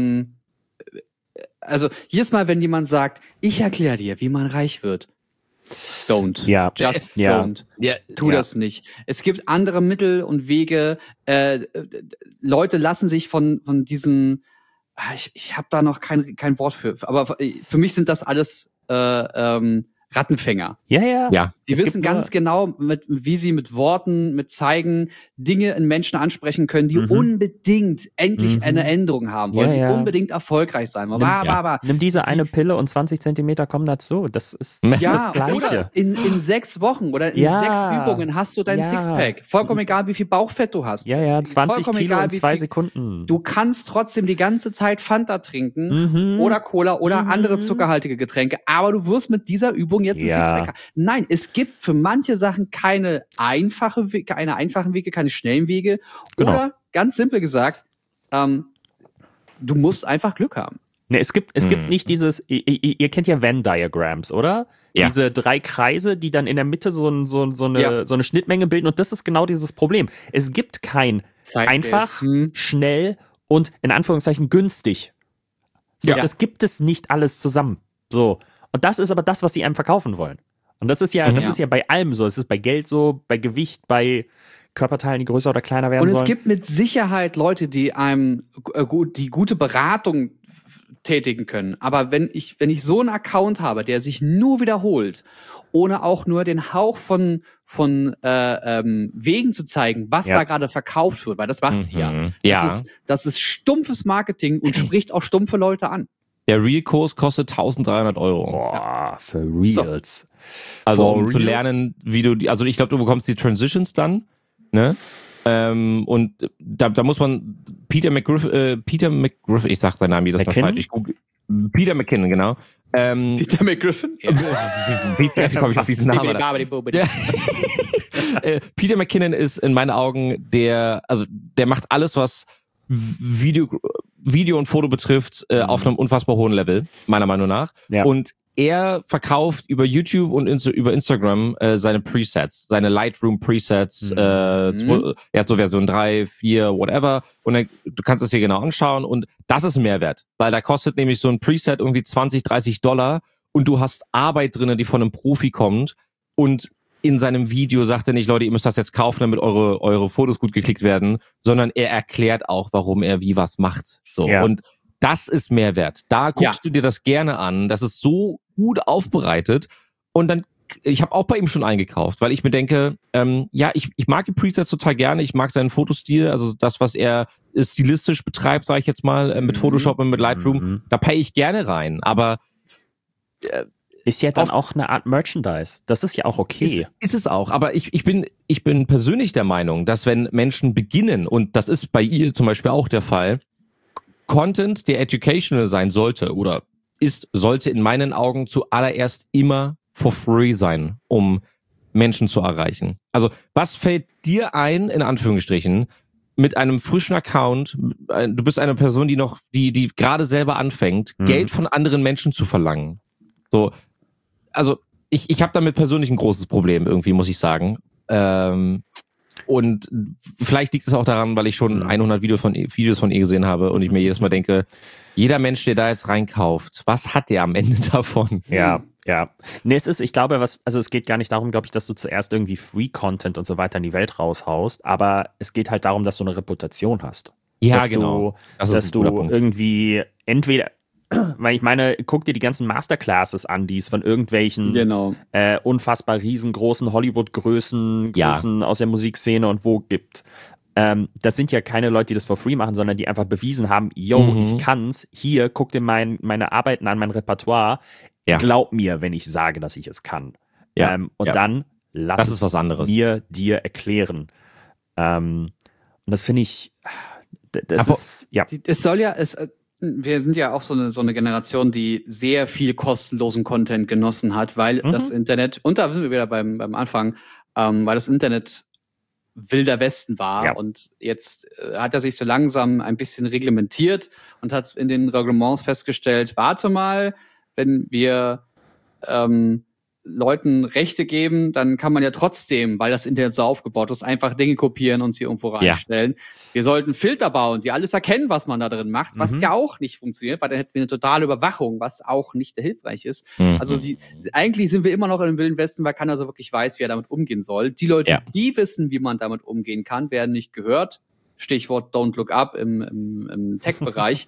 Also jedes Mal, wenn jemand sagt, ich erkläre dir, wie man reich wird, don't. Ja. Just don't. Ja. Tu das nicht. Es gibt andere Mittel und Wege. Leute lassen sich von diesem, ich habe da noch kein Wort für, aber für mich sind das alles Rattenfänger. Ja. Die wissen ganz genau, wie sie mit Worten, mit Zeigen Dinge in Menschen ansprechen können, die unbedingt endlich eine Änderung haben wollen, die unbedingt erfolgreich sein wollen. Nimm diese eine Pille und 20 Zentimeter kommen dazu. Das ist das Gleiche. Oder in 6 Wochen oder in 6 Übungen hast du dein Sixpack. Vollkommen egal, wie viel Bauchfett du hast. 20 Kilo in 2 Sekunden. Du kannst trotzdem die ganze Zeit Fanta trinken oder Cola oder andere zuckerhaltige Getränke, aber du wirst mit dieser Übung jetzt ein Sixpack haben. Nein, es gibt für manche Sachen keine einfachen Wege, keine schnellen Wege. Genau. Oder, ganz simpel gesagt, du musst einfach Glück haben. Ne, es gibt nicht dieses, ihr kennt ja Venn-Diagrams, oder? Ja. Diese 3 Kreise, die dann in der Mitte so eine Schnittmenge bilden, und das ist genau dieses Problem. Es gibt kein einfach, schnell und in Anführungszeichen günstig. So, das gibt es nicht alles zusammen. So. Und das ist aber das, was sie einem verkaufen wollen. Und das ist ja bei allem so. Es ist bei Geld so, bei Gewicht, bei Körperteilen, die größer oder kleiner werden sollen. Und es gibt mit Sicherheit Leute, die einem die gute Beratung tätigen können. Aber wenn ich so einen Account habe, der sich nur wiederholt, ohne auch nur den Hauch von Wegen zu zeigen, was da gerade verkauft wird, weil das macht sie ja. Das ist stumpfes Marketing und spricht auch stumpfe Leute an. Der Reel-Kurs kostet 1.300 Euro. Boah, für Reels. So. Also um zu lernen, wie du also ich glaube, du bekommst die Transitions dann, ne? Und da muss man Peter McGriff, ich sag seinen Namen jedes Mal falsch. Peter McKinnon, genau. Peter McGriffin? Ja. Wie komme ich auf diesen Namen? Peter McKinnon ist in meinen Augen der macht alles, was Video und Foto betrifft, auf einem unfassbar hohen Level, meiner Meinung nach. Ja. Und er verkauft über YouTube und über Instagram seine Presets, seine Lightroom Presets, so Version 3, 4, whatever. Und dann, du kannst es dir genau anschauen und das ist ein Mehrwert, weil da kostet nämlich so ein Preset irgendwie $20, $30 und du hast Arbeit drinnen, die von einem Profi kommt und in seinem Video sagt er nicht, Leute, ihr müsst das jetzt kaufen, damit eure Fotos gut geklickt werden, sondern er erklärt auch, warum er wie was macht. So. Ja. Und das ist Mehrwert. Da guckst du dir das gerne an. Das ist so gut aufbereitet. Und dann, ich habe auch bei ihm schon eingekauft, weil ich mir denke, ich mag die Presets total gerne. Ich mag seinen Fotostil, also das, was er stilistisch betreibt, sage ich jetzt mal, mit Photoshop und mit Lightroom. Da pay ich gerne rein. Aber ist ja dann auch eine Art Merchandise. Das ist ja auch okay. Ist es auch. Aber ich bin persönlich der Meinung, dass wenn Menschen beginnen, und das ist bei ihr zum Beispiel auch der Fall, Content, der educational sein sollte oder sollte in meinen Augen zuallererst immer for free sein, um Menschen zu erreichen. Also was fällt dir ein, in Anführungsstrichen, mit einem frischen Account, du bist eine Person, die gerade selber anfängt, Geld von anderen Menschen zu verlangen. So, also ich habe damit persönlich ein großes Problem irgendwie, muss ich sagen. Und vielleicht liegt es auch daran, weil ich schon 100 Videos von ihr gesehen habe und ich mir jedes Mal denke, jeder Mensch, der da jetzt reinkauft, was hat der am Ende davon? Ja. Nee, ich glaube, es geht gar nicht darum, glaube ich, dass du zuerst irgendwie Free-Content und so weiter in die Welt raushaust, aber es geht halt darum, dass du eine Reputation hast. Ja, genau. Dass du irgendwie entweder, weil ich meine, guck dir die ganzen Masterclasses an, die es von irgendwelchen unfassbar riesengroßen Hollywood-Größen aus der Musikszene und wo gibt. Das sind ja keine Leute, die das for free machen, sondern die einfach bewiesen haben, ich kann's. Hier, guck dir meine Arbeiten an, mein Repertoire. Ja. Glaub mir, wenn ich sage, dass ich es kann. Dann lass es dir erklären. Und das finde ich, wir sind ja auch so eine Generation, die sehr viel kostenlosen Content genossen hat, weil das Internet, und da sind wir wieder beim Anfang, weil das Internet wilder Westen war und jetzt hat er sich so langsam ein bisschen reglementiert und hat in den Reglements festgestellt, warte mal, wenn wir Leuten Rechte geben, dann kann man ja trotzdem, weil das Internet so aufgebaut ist, einfach Dinge kopieren und sie irgendwo reinstellen. Wir sollten Filter bauen, die alles erkennen, was man da drin macht, was ja auch nicht funktioniert, weil dann hätten wir eine totale Überwachung, was auch nicht hilfreich ist. Also eigentlich sind wir immer noch im Wilden Westen, weil keiner so wirklich weiß, wie er damit umgehen soll. Die Leute, die wissen, wie man damit umgehen kann, werden nicht gehört. Stichwort Don't Look Up im Tech-Bereich.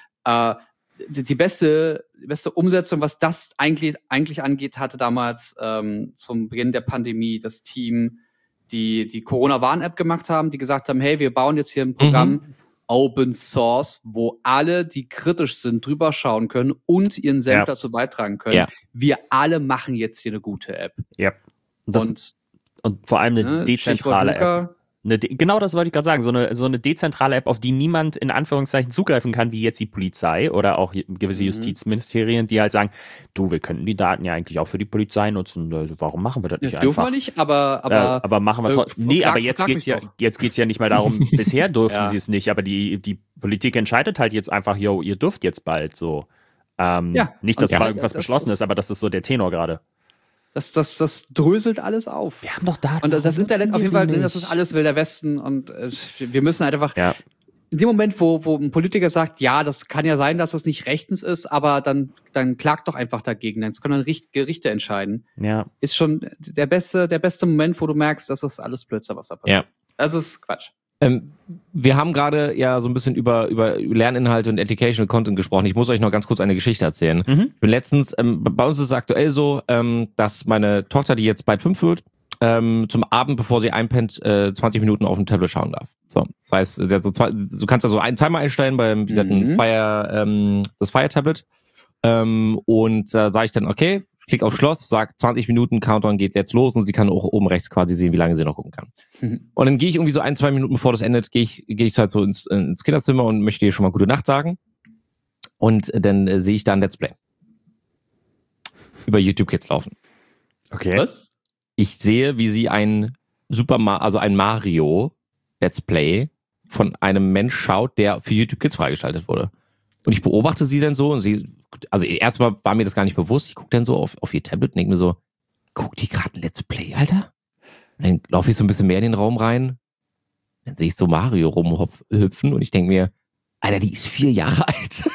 Die beste Umsetzung, was das eigentlich angeht, hatte damals zum Beginn der Pandemie das Team, die Corona-Warn-App gemacht haben, die gesagt haben, hey, wir bauen jetzt hier ein Programm Open Source, wo alle, die kritisch sind, drüber schauen können und ihren Senf dazu beitragen können. Ja. Wir alle machen jetzt hier eine gute App. Ja. Und vor allem eine dezentrale App. Genau das wollte ich gerade sagen, so eine dezentrale App, auf die niemand in Anführungszeichen zugreifen kann, wie jetzt die Polizei oder auch gewisse Justizministerien, die halt sagen, wir könnten die Daten ja eigentlich auch für die Polizei nutzen, warum machen wir das nicht einfach? Dürfen wir nicht, aber machen wir trotzdem. Nee, aber jetzt geht's ja nicht mal darum, bisher durften sie es nicht, aber die Politik entscheidet halt jetzt einfach, ihr dürft jetzt bald so. Nicht, dass mal irgendwas beschlossen ist, aber das ist so der Tenor gerade. Das dröselt alles auf. Wir haben doch Daten. Und das Internet auf jeden Fall, das ist alles Wilder Westen und wir müssen halt einfach, in dem Moment, wo ein Politiker sagt, ja, das kann ja sein, dass das nicht rechtens ist, aber dann klagt doch einfach dagegen. Dann können Gerichte entscheiden. Ja. Ist schon der beste Moment, wo du merkst, dass das alles Blödsinn, was da passiert. Ja. Das ist Quatsch. Wir haben gerade ja so ein bisschen über Lerninhalte und Educational Content gesprochen. Ich muss euch noch ganz kurz eine Geschichte erzählen. Ich bin letztens, bei uns ist es aktuell so, dass meine Tochter, die jetzt bald 5 wird, zum Abend, bevor sie einpennt, 20 Minuten auf dem Tablet schauen darf. So, das heißt, du kannst da so einen Timer einstellen das Fire Tablet. Und da sage ich dann, okay, klick auf Schloss, sag 20 Minuten, Countdown geht jetzt los und sie kann auch oben rechts quasi sehen, wie lange sie noch gucken kann. Und dann gehe ich irgendwie so 1-2 Minuten bevor das endet, gehe ich halt so ins Kinderzimmer und möchte ihr schon mal gute Nacht sagen. Und dann sehe ich da ein Let's Play über YouTube Kids laufen. Okay. Was? Ich sehe, wie sie ein Mario Let's Play von einem Mensch schaut, der für YouTube Kids freigeschaltet wurde. Und ich beobachte sie dann so und also erstmal war mir das gar nicht bewusst. Ich gucke dann so auf ihr Tablet und denke mir so, guckt die gerade ein Let's Play, Alter? Und dann laufe ich so ein bisschen mehr in den Raum rein. Dann sehe ich so Mario rumhüpfen und ich denke mir, Alter, die ist 4 Jahre alt.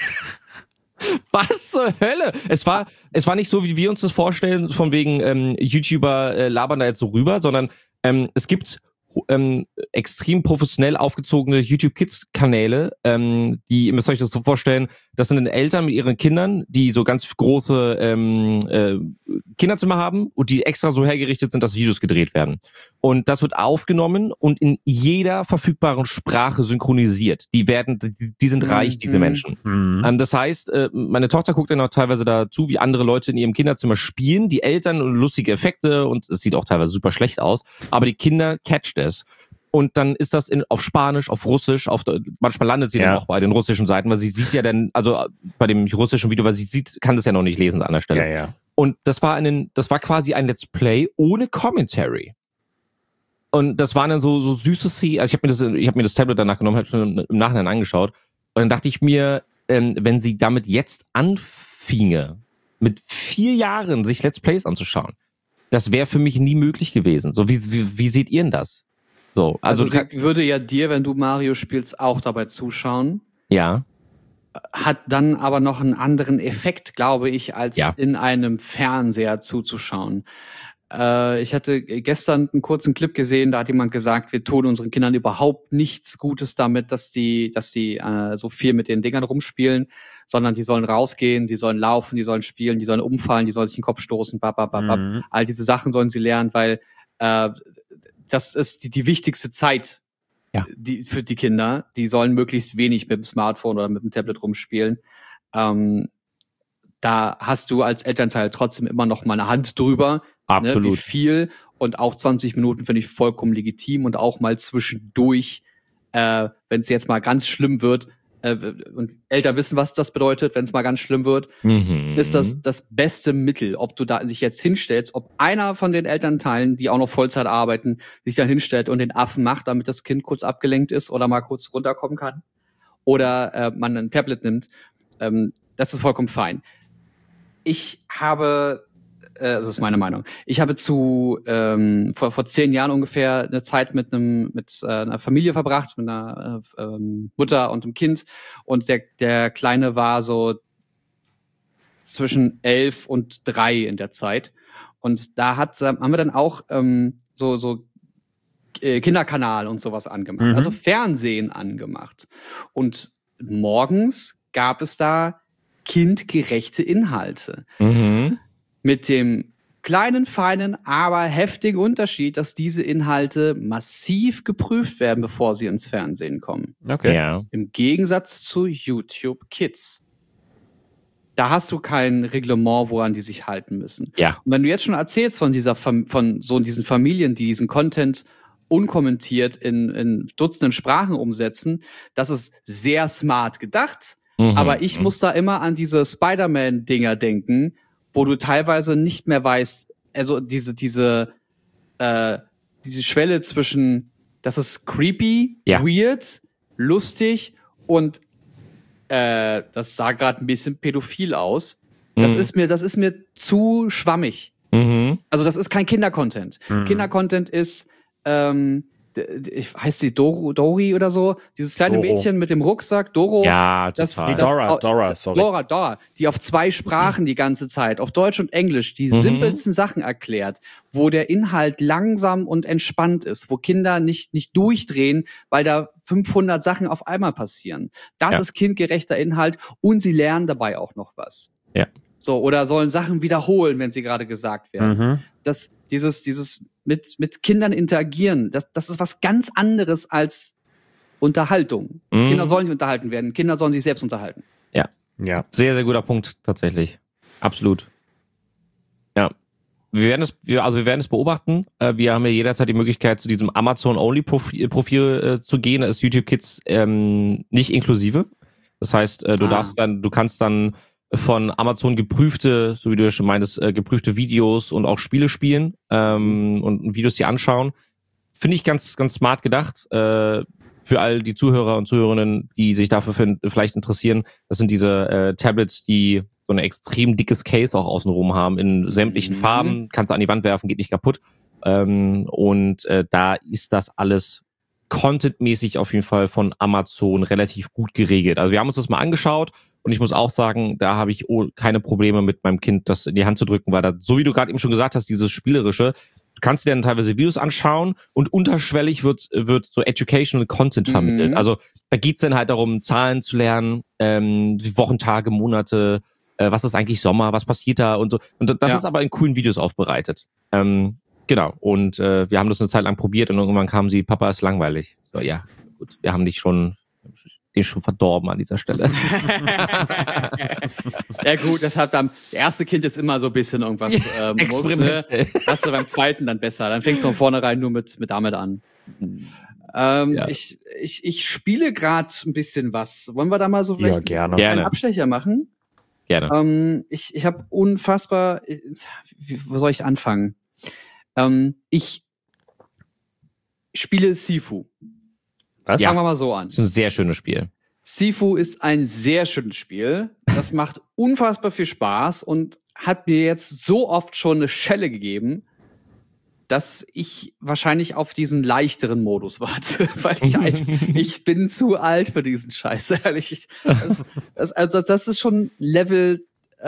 Was zur Hölle? Es war nicht so, wie wir uns das vorstellen, von wegen YouTuber labern da jetzt so rüber, sondern es gibt extrem professionell aufgezogene YouTube-Kids-Kanäle, die, ihr müsst euch das so vorstellen, das sind Eltern mit ihren Kindern, die so ganz große Kinderzimmer haben und die extra so hergerichtet sind, dass Videos gedreht werden. Und das wird aufgenommen und in jeder verfügbaren Sprache synchronisiert. Die sind reich, diese Menschen. Das heißt, meine Tochter guckt dann auch teilweise dazu, wie andere Leute in ihrem Kinderzimmer spielen, die Eltern lustige Effekte und es sieht auch teilweise super schlecht aus, aber die Kinder catcht es. Und dann ist das auf Spanisch, auf Russisch, manchmal landet sie dann auch bei den russischen Seiten, weil sie sieht ja dann, also bei dem russischen Video, weil sie sieht, kann das ja noch nicht lesen an der Stelle. Ja. Und das war quasi ein Let's Play ohne Commentary. Und das waren dann so süße Szenen, also ich habe mir das Tablet danach genommen, habe im Nachhinein angeschaut und dann dachte ich mir, wenn sie damit jetzt anfinge, mit 4 Jahren sich Let's Plays anzuschauen, das wäre für mich nie möglich gewesen. So, wie seht ihr denn das? So, also sie würde ja dir, wenn du Mario spielst, auch dabei zuschauen. Ja. Hat dann aber noch einen anderen Effekt, glaube ich, als in einem Fernseher zuzuschauen. Ich hatte gestern einen kurzen Clip gesehen, da hat jemand gesagt, wir tun unseren Kindern überhaupt nichts Gutes damit, dass die so viel mit den Dingern rumspielen, sondern die sollen rausgehen, die sollen laufen, die sollen spielen, die sollen umfallen, die sollen sich den Kopf stoßen, all diese Sachen sollen sie lernen, weil das ist die wichtigste Zeit für die Kinder. Die sollen möglichst wenig mit dem Smartphone oder mit dem Tablet rumspielen. Da hast du als Elternteil trotzdem immer noch mal eine Hand drüber. Absolut. Ne, wie viel. Und auch 20 Minuten finde ich vollkommen legitim. Und auch mal zwischendurch, wenn es jetzt mal ganz schlimm wird, und Eltern wissen, was das bedeutet, wenn es mal ganz schlimm wird, ist das beste Mittel, ob du da sich jetzt hinstellst, ob einer von den Elternteilen, die auch noch Vollzeit arbeiten, sich dann hinstellt und den Affen macht, damit das Kind kurz abgelenkt ist oder mal kurz runterkommen kann, oder man ein Tablet nimmt, das ist vollkommen fein. Ich habe, das ist meine Meinung, ich habe vor 10 Jahren ungefähr eine Zeit mit einer Familie verbracht, mit einer Mutter und einem Kind, und der Kleine war so zwischen 11 und 3 in der Zeit, und da haben wir dann auch so Kinderkanal und sowas angemacht, also Fernsehen angemacht, und morgens gab es da kindgerechte Inhalte. Mit dem kleinen, feinen, aber heftigen Unterschied, dass diese Inhalte massiv geprüft werden, bevor sie ins Fernsehen kommen. Okay. Ja. Im Gegensatz zu YouTube Kids. Da hast du kein Reglement, woran die sich halten müssen. Ja. Und wenn du jetzt schon erzählst von diesen Familien, die diesen Content unkommentiert in Dutzenden Sprachen umsetzen, das ist sehr smart gedacht. Aber ich muss da immer an diese Spider-Man-Dinger denken, wo du teilweise nicht mehr weißt, also diese Schwelle zwischen, das ist creepy, weird, lustig und das sah gerade ein bisschen pädophil aus. Das ist mir zu schwammig. Also das ist kein Kindercontent. Kindercontent ist heißt sie Dori oder so? Dieses kleine Mädchen mit dem Rucksack, Doro. Ja, total. Dora, die auf 2 Sprachen die ganze Zeit, auf Deutsch und Englisch, die simpelsten Sachen erklärt, wo der Inhalt langsam und entspannt ist, wo Kinder nicht durchdrehen, weil da 500 Sachen auf einmal passieren. Das ist kindgerechter Inhalt, und sie lernen dabei auch noch was. Ja. So, oder sollen Sachen wiederholen, wenn sie gerade gesagt werden. Dieses mit Kindern interagieren, das ist was ganz anderes als Unterhaltung. Kinder sollen nicht unterhalten werden, Kinder sollen sich selbst unterhalten. Ja. Sehr, sehr guter Punkt, tatsächlich. Absolut. Ja. Wir werden es beobachten. Wir haben ja jederzeit die Möglichkeit, zu diesem Amazon-Only-Profil zu gehen. Da ist YouTube Kids nicht inklusive. Das heißt, du kannst dann von Amazon geprüfte, so wie du ja schon meintest, geprüfte Videos und auch Spiele spielen und Videos dir anschauen. Finde ich ganz, ganz smart gedacht. Für all die Zuhörer und Zuhörerinnen, die sich dafür vielleicht interessieren. Das sind diese Tablets, die so ein extrem dickes Case auch außenrum haben, in sämtlichen Farben, kannst du an die Wand werfen, geht nicht kaputt. Da ist das alles contentmäßig auf jeden Fall von Amazon relativ gut geregelt. Also wir haben uns das mal angeschaut und ich muss auch sagen, da habe ich keine Probleme mit meinem Kind, das in die Hand zu drücken, weil da, so wie du gerade eben schon gesagt hast, dieses Spielerische, du kannst dir dann teilweise Videos anschauen und unterschwellig wird so Educational Content vermittelt. Also da geht's dann halt darum, Zahlen zu lernen, Wochentage, Monate, was ist eigentlich Sommer, was passiert da und so. Und das ist aber in coolen Videos aufbereitet. Genau. Und wir haben das eine Zeit lang probiert und irgendwann kam sie, Papa ist langweilig. So, ja, gut, wir haben den schon verdorben an dieser Stelle. Ja gut, deshalb das erste Kind ist immer so ein bisschen irgendwas Experiment. Das du beim zweiten dann besser. Dann fängst du von vornherein nur mit damit an. Ich spiele gerade ein bisschen was. Wollen wir da mal so vielleicht einen Abstecher machen? Gerne. Ich habe unfassbar, wo soll ich anfangen? Ich spiele Sifu. Was? Fangen wir mal so an. Das ist ein sehr schönes Spiel. Sifu ist ein sehr schönes Spiel. Das macht unfassbar viel Spaß und hat mir jetzt so oft schon eine Schelle gegeben, dass ich wahrscheinlich auf diesen leichteren Modus warte, weil ich bin zu alt für diesen Scheiß, ehrlich. Das ist schon Level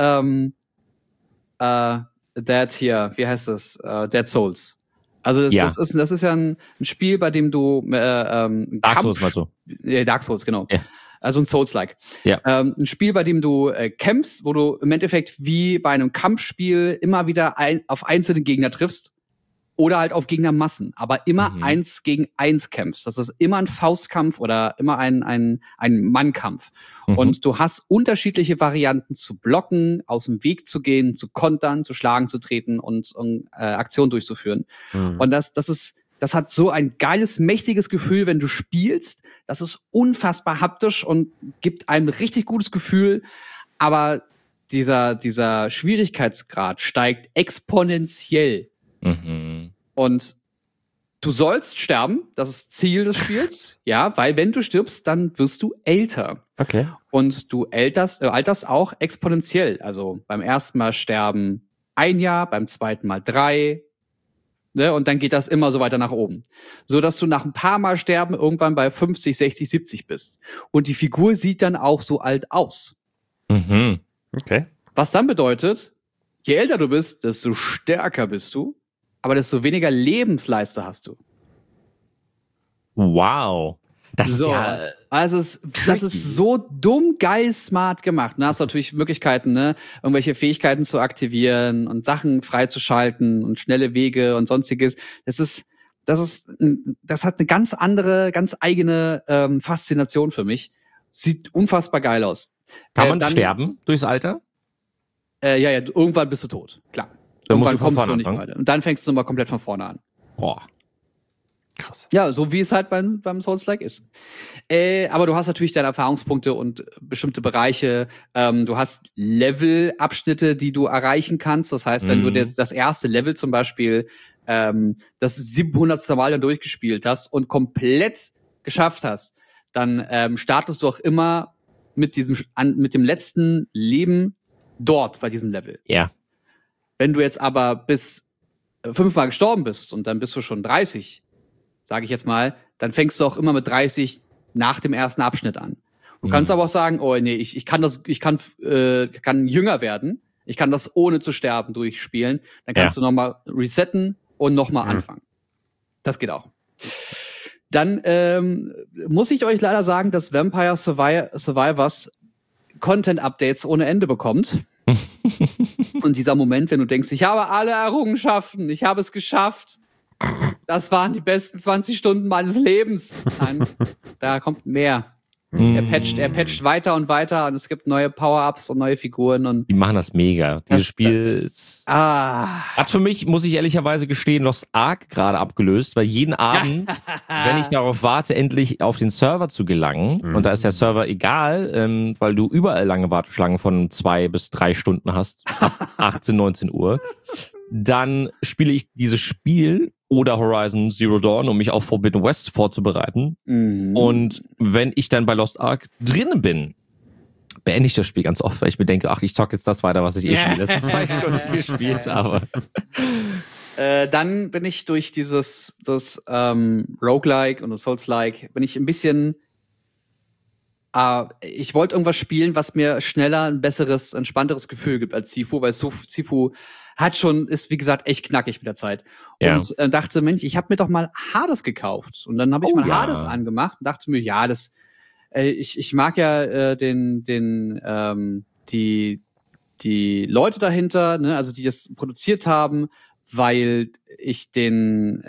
Dead hier, wie heißt das? Dead Souls. Also das ist ja ein Spiel, bei dem du Dark Souls mal so. Dark Souls, genau. Ja. Also ein Souls-like. Ja. Ein Spiel, bei dem du kämpfst, wo du im Endeffekt wie bei einem Kampfspiel immer wieder auf einzelne Gegner triffst. Oder halt auf Gegnermassen, aber immer 1 gegen 1 kämpfst. Das ist immer ein Faustkampf oder immer ein Mannkampf. Und du hast unterschiedliche Varianten zu blocken, aus dem Weg zu gehen, zu kontern, zu schlagen, zu treten und Aktionen durchzuführen. Und das hat so ein geiles, mächtiges Gefühl, wenn du spielst. Das ist unfassbar haptisch und gibt einem ein richtig gutes Gefühl. Aber dieser Schwierigkeitsgrad steigt exponentiell. Und du sollst sterben, das ist Ziel des Spiels, ja, weil wenn du stirbst, dann wirst du älter. Okay. Und du alterst auch exponentiell. Also beim ersten Mal sterben 1 Jahr, beim zweiten Mal 3, ne, und dann geht das immer so weiter nach oben. So dass du nach ein paar Mal sterben irgendwann bei 50, 60, 70 bist. Und die Figur sieht dann auch so alt aus. Okay. Was dann bedeutet, je älter du bist, desto stärker bist du. Aber desto weniger Lebensleiste hast du. Wow. Das ist das ist so dumm geil smart gemacht. Du hast natürlich Möglichkeiten, ne, irgendwelche Fähigkeiten zu aktivieren und Sachen freizuschalten und schnelle Wege und sonstiges. Das hat eine ganz andere, ganz eigene Faszination für mich. Sieht unfassbar geil aus. Kann man sterben durchs Alter? Ja, irgendwann bist du tot, klar. Dann musst du kommst du nicht weiter. Und dann fängst du mal komplett von vorne an. Boah. Krass. Ja, so wie es halt beim Souls-like ist. Aber du hast natürlich deine Erfahrungspunkte und bestimmte Bereiche. Du hast Level-Abschnitte, die du erreichen kannst. Das heißt, wenn du das erste Level zum Beispiel das 700. Mal dann durchgespielt hast und komplett geschafft hast, dann startest du auch immer mit dem letzten Leben dort bei diesem Level. Ja. Wenn du jetzt aber bis 5-mal gestorben bist und dann bist du schon 30, sage ich jetzt mal, dann fängst du auch immer mit 30 nach dem ersten Abschnitt an. Du kannst aber auch sagen, oh nee, ich kann jünger werden, ich kann das ohne zu sterben durchspielen, dann kannst du nochmal resetten und nochmal anfangen. Das geht auch. Dann muss ich euch leider sagen, dass Vampire Survivors Content-Updates ohne Ende bekommt. Und dieser Moment, wenn du denkst, ich habe alle Errungenschaften, ich habe es geschafft, das waren die besten 20 Stunden meines Lebens. Nein, da kommt mehr. Er patcht weiter und weiter und es gibt neue Power-Ups und neue Figuren und die machen das mega. Dieses Spiel ist, hat für mich, muss ich ehrlicherweise gestehen, Lost Ark gerade abgelöst, weil jeden Abend, wenn ich darauf warte, endlich auf den Server zu gelangen, und da ist der Server egal, weil du überall lange Warteschlangen von 2 bis 3 Stunden hast, ab 18, 19 Uhr, dann spiele ich dieses Spiel oder Horizon Zero Dawn, um mich auf Forbidden West vorzubereiten. Und wenn ich dann bei Lost Ark drinnen bin, beende ich das Spiel ganz oft, weil ich mir denke, ach, ich zocke jetzt das weiter, was ich schon die letzten 2 Stunden gespielt habe. Dann bin ich durch das Roguelike und das Souls-like, bin ich ein bisschen ich wollte irgendwas spielen, was mir schneller ein besseres, entspannteres Gefühl gibt als Sifu, weil Sifu ist, wie gesagt, echt knackig mit der Zeit. Ja. Und dachte, Mensch, ich habe mir doch mal Hades gekauft. Und dann habe ich mal Hades angemacht und dachte mir, ja, ich mag ja die Leute dahinter, ne, also die das produziert haben, weil ich den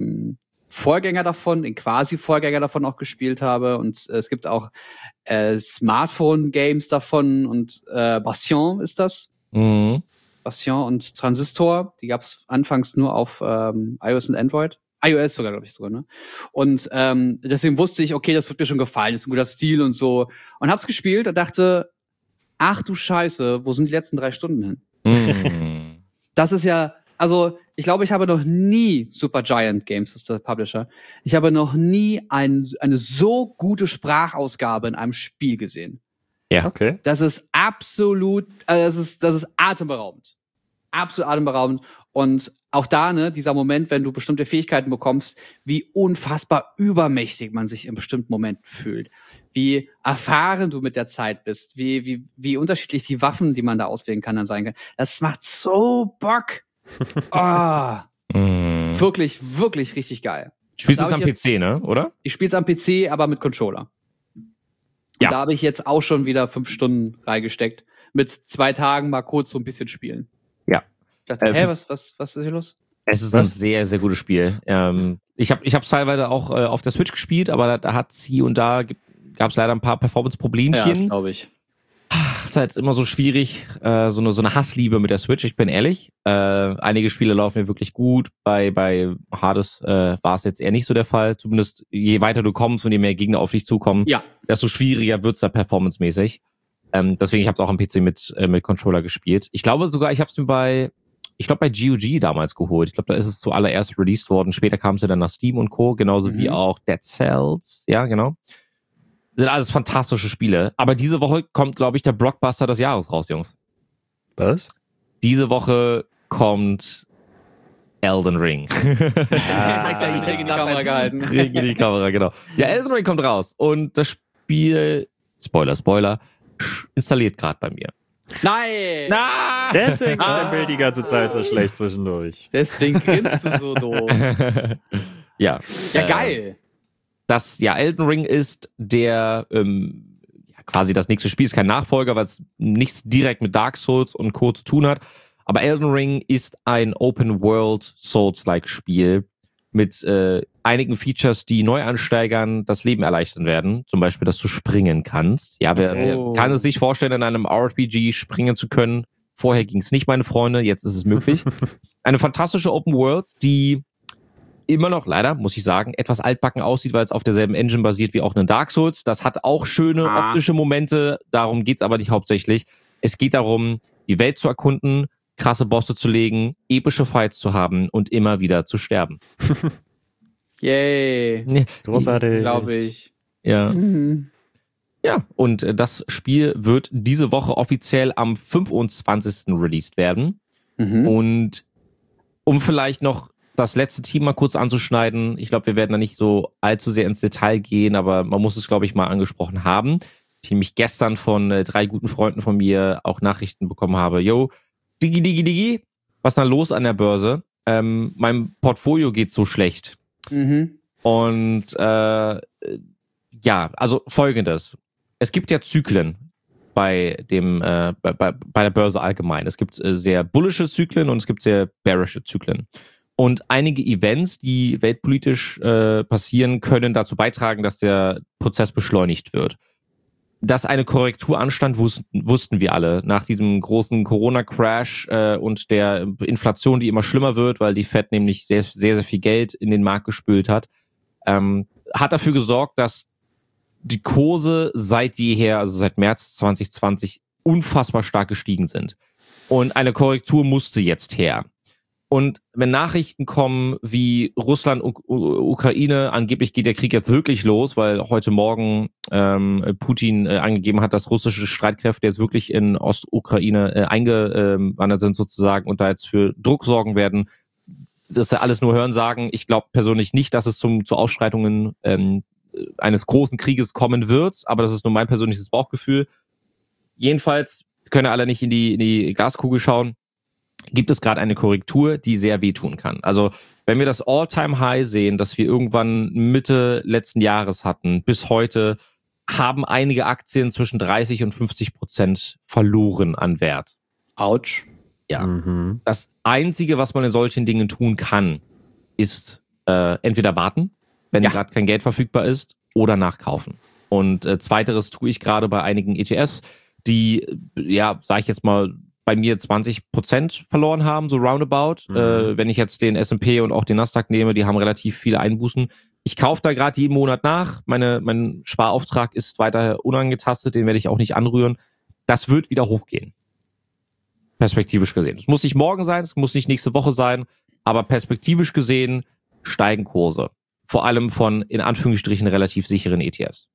Quasi-Vorgänger davon auch gespielt habe. Und es gibt auch Smartphone-Games davon und Bastion ist das. Bastion und Transistor, die gab es anfangs nur auf iOS und Android. iOS sogar, glaube ich, ne? Und deswegen wusste ich, okay, das wird mir schon gefallen, das ist ein guter Stil und so. Und hab's gespielt und dachte, ach du Scheiße, wo sind die letzten 3 Stunden hin? Das ist ja, also ich glaube, ich habe noch nie Supergiant Games, das ist der Publisher. Ich habe noch nie eine so gute Sprachausgabe in einem Spiel gesehen. Ja, okay. Das ist absolut, das ist atemberaubend. Absolut atemberaubend. Und auch da, ne, dieser Moment, wenn du bestimmte Fähigkeiten bekommst, wie unfassbar übermächtig man sich in bestimmten Momenten fühlt. Wie erfahren du mit der Zeit bist. Wie unterschiedlich die Waffen, die man da auswählen kann, dann sein kann. Das macht so Bock. Wirklich, wirklich richtig geil. Spielst du es am PC, ne, oder? Ich spiele es am PC, aber mit Controller. Ja. Und da habe ich jetzt auch schon wieder 5 Stunden reingesteckt. Mit 2 Tagen mal kurz so ein bisschen spielen. Ja. Ich dachte, was ist hier los? Es ist ein sehr, sehr gutes Spiel. Ich hab's teilweise auch auf der Switch gespielt, aber da hat's hier und da gab's leider ein paar Performance-Problemchen. Ja, das glaube ich. Ist halt immer so schwierig, so eine Hassliebe mit der Switch, ich bin ehrlich. Einige Spiele laufen mir wirklich gut. Bei Hades war es jetzt eher nicht so der Fall. Zumindest je weiter du kommst und je mehr Gegner auf dich zukommen, desto schwieriger wird's da performancemäßig. Deswegen, ich habe es auch am PC mit Controller gespielt. Ich glaube sogar, ich habe es mir bei GOG damals geholt. Ich glaube, da ist es zuallererst released worden. Später kam es ja dann nach Steam und Co., genauso wie auch Dead Cells. Ja, genau. Sind alles fantastische Spiele. Aber diese Woche kommt, glaube ich, der Blockbuster des Jahres raus, Jungs. Was? Diese Woche kommt Elden Ring. Direkt in die Kamera gehalten. Direkt in die Kamera, genau. Ja, Elden Ring kommt raus. Und das Spiel, Spoiler, installiert gerade bei mir. Nein! Deswegen ist dein Bild die ganze Zeit so schlecht zwischendurch. Deswegen grinst du so doof. Ja, geil. Elden Ring ist der quasi das nächste Spiel, ist kein Nachfolger, weil es nichts direkt mit Dark Souls und Co. zu tun hat. Aber Elden Ring ist ein Open-World Souls-like Spiel mit einigen Features, die Neuansteigern das Leben erleichtern werden. Zum Beispiel, dass du springen kannst. Ja, wer kann es sich vorstellen, in einem RPG springen zu können? Vorher ging es nicht, meine Freunde, jetzt ist es möglich. Eine fantastische Open World, die immer noch, leider, muss ich sagen, etwas altbacken aussieht, weil es auf derselben Engine basiert wie auch ein Dark Souls. Das hat auch schöne optische Momente, darum geht's aber nicht hauptsächlich. Es geht darum, die Welt zu erkunden, krasse Bosse zu legen, epische Fights zu haben und immer wieder zu sterben. Yay. Großartig. Glaube ich. Ja. Ja, und das Spiel wird diese Woche offiziell am 25. released werden. Und um vielleicht noch das letzte Team mal kurz anzuschneiden, ich glaube, wir werden da nicht so allzu sehr ins Detail gehen, aber man muss es, glaube ich, mal angesprochen haben. Ich nämlich gestern von 3 guten Freunden von mir auch Nachrichten bekommen habe. Yo, Digi, was ist denn los an der Börse? Meinem Portfolio geht so schlecht. Und also Folgendes. Es gibt ja Zyklen bei der Börse allgemein. Es gibt sehr bullische Zyklen und es gibt sehr bearische Zyklen. Und einige Events, die weltpolitisch passieren, können dazu beitragen, dass der Prozess beschleunigt wird. dass eine Korrektur anstand, wussten wir alle. Nach diesem großen Corona-Crash und der Inflation, die immer schlimmer wird, weil die Fed nämlich sehr, sehr, sehr viel Geld in den Markt gespült hat, hat dafür gesorgt, dass die Kurse seit jeher, also seit März 2020, unfassbar stark gestiegen sind. Und eine Korrektur musste jetzt her. Und wenn Nachrichten kommen wie Russland und Ukraine, angeblich geht der Krieg jetzt wirklich los, weil heute Morgen Putin angegeben hat, dass russische Streitkräfte jetzt wirklich in Ostukraine eingewandert sind sozusagen und da jetzt für Druck sorgen werden. Das ist ja alles nur Hörensagen. Ich glaube persönlich nicht, dass es zu Ausschreitungen eines großen Krieges kommen wird, aber das ist nur mein persönliches Bauchgefühl. Jedenfalls können alle nicht in die Glaskugel schauen. Gibt es gerade eine Korrektur, die sehr wehtun kann. Also wenn wir das All-Time-High sehen, das wir irgendwann Mitte letzten Jahres hatten, bis heute, haben einige Aktien zwischen 30 und 50% verloren an Wert. Autsch. Ja. Das Einzige, was man in solchen Dingen tun kann, ist entweder warten, wenn gerade kein Geld verfügbar ist, oder nachkaufen. Und zweiteres tue ich gerade bei einigen ETFs, die, sage ich jetzt mal, bei mir 20% verloren haben, so roundabout. Wenn ich jetzt den S&P und auch den Nasdaq nehme, die haben relativ viele Einbußen. Ich kaufe da gerade jeden Monat nach. Mein Sparauftrag ist weiter unangetastet, den werde ich auch nicht anrühren. Das wird wieder hochgehen. Perspektivisch gesehen. Es muss nicht morgen sein, es muss nicht nächste Woche sein, aber perspektivisch gesehen steigen Kurse. Vor allem von, in Anführungsstrichen, relativ sicheren ETFs.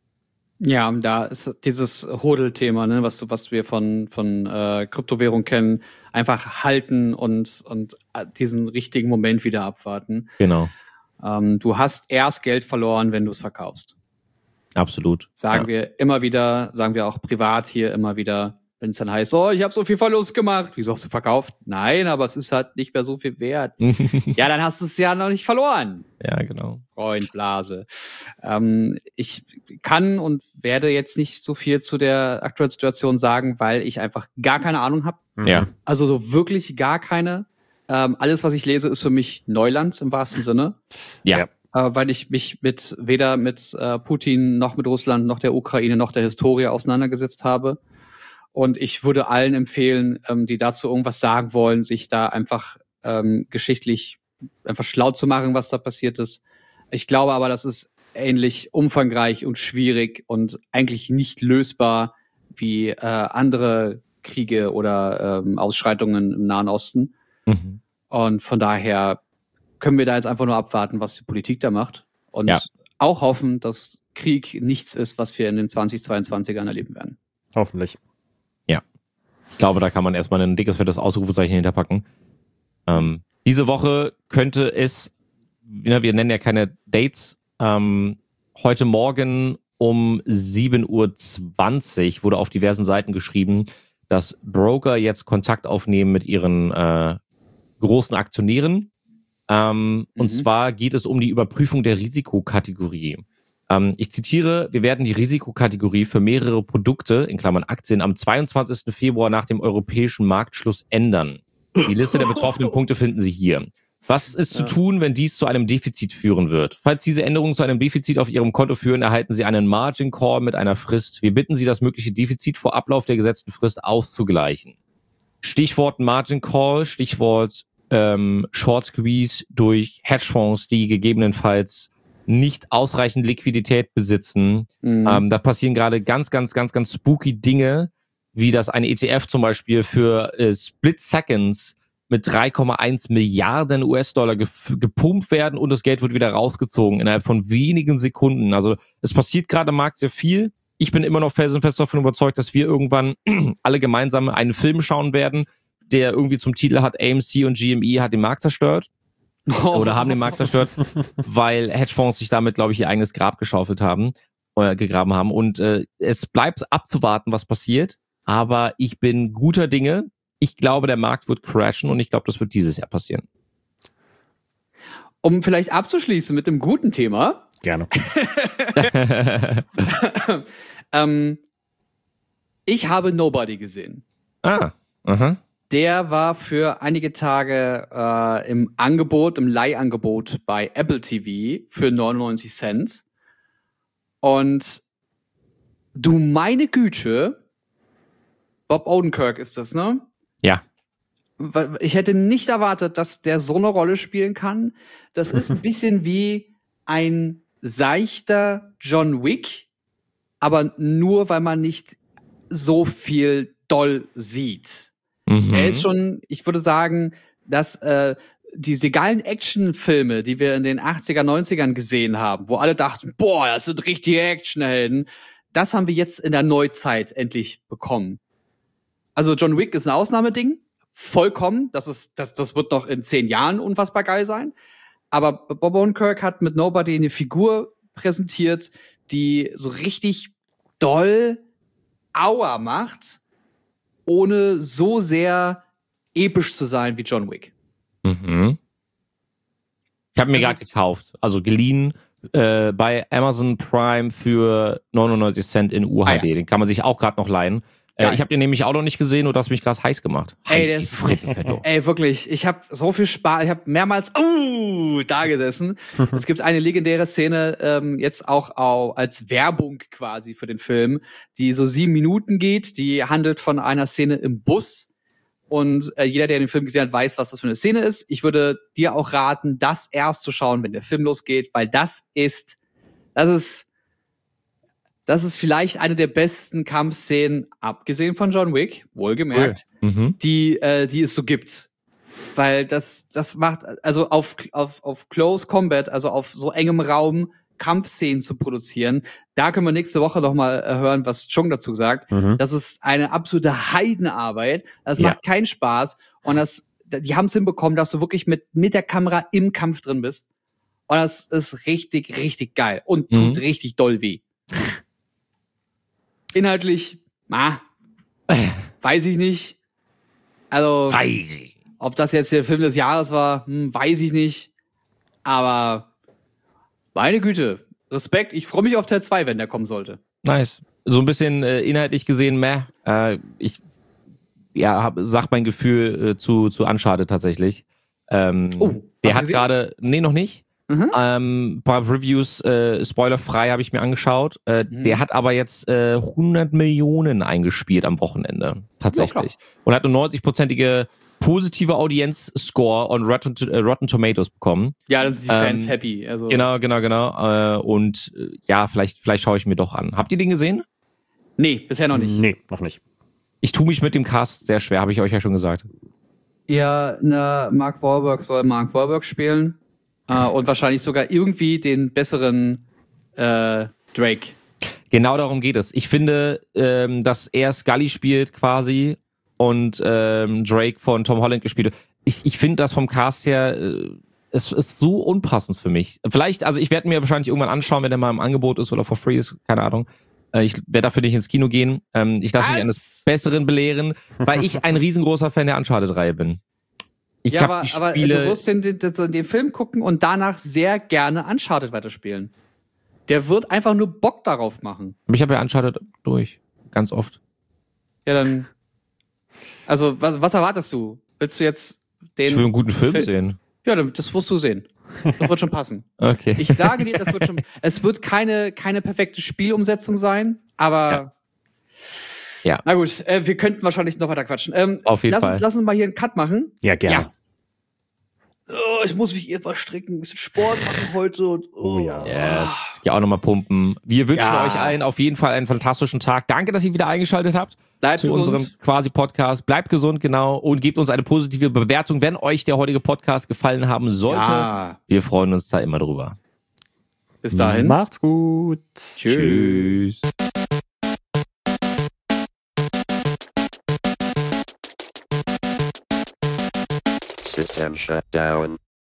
Ja, da ist dieses Hodl-Thema, ne, was wir von Kryptowährung kennen, einfach halten und diesen richtigen Moment wieder abwarten. Genau. Du hast erst Geld verloren, wenn du es verkaufst. Absolut. Sagen wir immer wieder, sagen wir auch privat hier immer wieder, wenn es dann heißt, ich habe so viel Verlust gemacht. Wieso hast du verkauft? Nein, aber es ist halt nicht mehr so viel wert. Ja, dann hast du es ja noch nicht verloren. Ja, genau. Freund, Blase. Ich kann und werde jetzt nicht so viel zu der aktuellen Situation sagen, weil ich einfach gar keine Ahnung habe. Ja. Also so wirklich gar keine. Alles, was ich lese, ist für mich Neuland im wahrsten Sinne. Ja. Weil ich mich weder mit Putin noch mit Russland noch der Ukraine noch der Historie auseinandergesetzt habe. Und ich würde allen empfehlen, die dazu irgendwas sagen wollen, sich da einfach geschichtlich einfach schlau zu machen, was da passiert ist. Ich glaube aber, das ist ähnlich umfangreich und schwierig und eigentlich nicht lösbar wie andere Kriege oder Ausschreitungen im Nahen Osten. Mhm. Und von daher können wir da jetzt einfach nur abwarten, was die Politik da macht. Und auch hoffen, dass Krieg nichts ist, was wir in den 2022ern erleben werden. Hoffentlich. Ja. Ich glaube, da kann man erstmal ein dickes, fettes Ausrufezeichen hinterpacken. Diese Woche könnte es, wir nennen ja keine Dates, heute Morgen um 7:20 Uhr wurde auf diversen Seiten geschrieben, dass Broker jetzt Kontakt aufnehmen mit ihren großen Aktionären. Und zwar geht es um die Überprüfung der Risikokategorie. Ich zitiere, wir werden die Risikokategorie für mehrere Produkte, in Klammern Aktien, am 22. Februar nach dem europäischen Marktschluss ändern. Die Liste der betroffenen Punkte finden Sie hier. Was ist zu tun, wenn dies zu einem Defizit führen wird? Falls diese Änderungen zu einem Defizit auf Ihrem Konto führen, erhalten Sie einen Margin Call mit einer Frist. Wir bitten Sie, das mögliche Defizit vor Ablauf der gesetzten Frist auszugleichen. Stichwort Margin Call, Stichwort Short Squeeze durch Hedgefonds, die gegebenenfalls nicht ausreichend Liquidität besitzen. Da passieren gerade ganz, ganz, ganz, ganz spooky Dinge, wie dass eine ETF zum Beispiel für Split Seconds mit 3,1 Milliarden US-Dollar gepumpt werden und das Geld wird wieder rausgezogen innerhalb von wenigen Sekunden. Also es passiert gerade im Markt sehr viel. Ich bin immer noch felsenfest davon überzeugt, dass wir irgendwann alle gemeinsam einen Film schauen werden, der irgendwie zum Titel hat, AMC und GME hat den Markt zerstört. Oder haben den Markt zerstört, weil Hedgefonds sich damit, glaube ich, ihr eigenes Grab geschaufelt haben, gegraben haben. Und es bleibt abzuwarten, was passiert. Aber ich bin guter Dinge. Ich glaube, der Markt wird crashen und ich glaube, das wird dieses Jahr passieren. Um vielleicht abzuschließen mit einem guten Thema. Gerne. Ich habe Nobody gesehen. Aha. Der war für einige Tage im Leihangebot bei Apple TV für 99 Cent. Und Du meine Güte. Bob Odenkirk ist das, ne? Ja. Ich hätte nicht erwartet, dass der so eine Rolle spielen kann. Das ist ein bisschen wie ein seichter John Wick, aber nur, weil man nicht so viel doll sieht. Er ist schon, ich würde sagen, dass diese geilen Actionfilme, die wir in den 80er, 90ern gesehen haben, wo alle dachten, boah, das sind richtige Actionhelden, das haben wir jetzt in der Neuzeit endlich bekommen. Also John Wick ist ein Ausnahmeding, vollkommen. Das wird noch in 10 Jahren unfassbar geil sein. Aber Bob Odenkirk hat mit Nobody eine Figur präsentiert, die so richtig doll Aua macht, ohne so sehr episch zu sein wie John Wick. Mhm. Ich habe mir gerade gekauft, also geliehen bei Amazon Prime für 99 Cent in UHD. Ja. Den kann man sich auch gerade noch leihen. Ich habe den nämlich auch noch nicht gesehen und du hast mich krass heiß gemacht. Ey, wirklich, ich habe so viel Spaß, ich habe mehrmals da gesessen. Es gibt eine legendäre Szene, jetzt auch als Werbung quasi für den Film, die so 7 Minuten geht, die handelt von einer Szene im Bus. Und jeder, der den Film gesehen hat, weiß, was das für eine Szene ist. Ich würde dir auch raten, das erst zu schauen, wenn der Film losgeht, weil das ist vielleicht eine der besten Kampfszenen, abgesehen von John Wick, wohlgemerkt, die es so gibt. Weil das macht, also auf Close Combat, also auf so engem Raum, Kampfszenen zu produzieren. Da können wir nächste Woche noch mal hören, was Chung dazu sagt. Das ist eine absolute Heidenarbeit. Das macht keinen Spaß. Und die haben es hinbekommen, dass du wirklich mit der Kamera im Kampf drin bist. Und das ist richtig, richtig geil. Und tut richtig doll weh. Inhaltlich, weiß ich nicht. Also, ob das jetzt der Film des Jahres war, weiß ich nicht. Aber meine Güte, Respekt. Ich freue mich auf Teil 2, wenn der kommen sollte. Nice. So ein bisschen inhaltlich gesehen, ich sag mein Gefühl zu Uncharted tatsächlich. Der hat gerade, noch nicht. Ein paar Reviews, spoilerfrei habe ich mir angeschaut. Der hat aber jetzt 100 Millionen eingespielt am Wochenende. Tatsächlich. Und hat eine 90-prozentige positive Audience-Score on Rotten Tomatoes bekommen. Ja, das sind die Fans happy. Also. Genau. Und vielleicht schaue ich mir doch an. Habt ihr den gesehen? Nee, bisher noch nicht. Nee, noch nicht. Ich tue mich mit dem Cast sehr schwer, habe ich euch ja schon gesagt. Ja, Mark Wahlberg soll Mark Wahlberg spielen. Und wahrscheinlich sogar irgendwie den besseren Drake. Genau darum geht es. Ich finde, dass er Scully spielt quasi und Drake von Tom Holland gespielt wird. Ich finde das vom Cast her, es ist so unpassend für mich. Vielleicht, also ich werde mir wahrscheinlich irgendwann anschauen, wenn der mal im Angebot ist oder for free ist, keine Ahnung. Ich werde dafür nicht ins Kino gehen. Ich lasse mich eines Besseren belehren, weil ich ein riesengroßer Fan der Uncharted-Reihe bin. Aber du wirst den Film gucken und danach sehr gerne Uncharted weiterspielen. Der wird einfach nur Bock darauf machen. Ich habe ja Uncharted durch. Ganz oft. Ja, dann. Also, was erwartest du? Willst du jetzt den. Ich will einen guten Film sehen. Ja, das wirst du sehen. Das wird schon passen. Okay. Ich sage dir, es wird keine perfekte Spielumsetzung sein, aber. Ja. Na gut, wir könnten wahrscheinlich noch weiter quatschen. Auf jeden Fall. Lass uns mal hier einen Cut machen. Ja, gerne. Ja. Oh, ich muss mich etwas strecken, ein bisschen Sport machen heute. Und, Yes. Ich gehe auch nochmal pumpen. Wir wünschen euch allen auf jeden Fall einen fantastischen Tag. Danke, dass ihr wieder eingeschaltet habt. Bleibt zu gesund. Unserem quasi Podcast. Bleibt gesund, genau. Und gebt uns eine positive Bewertung, wenn euch der heutige Podcast gefallen haben sollte. Ja. Wir freuen uns da immer drüber. Bis dahin. Macht's gut. Tschüss. System shut down.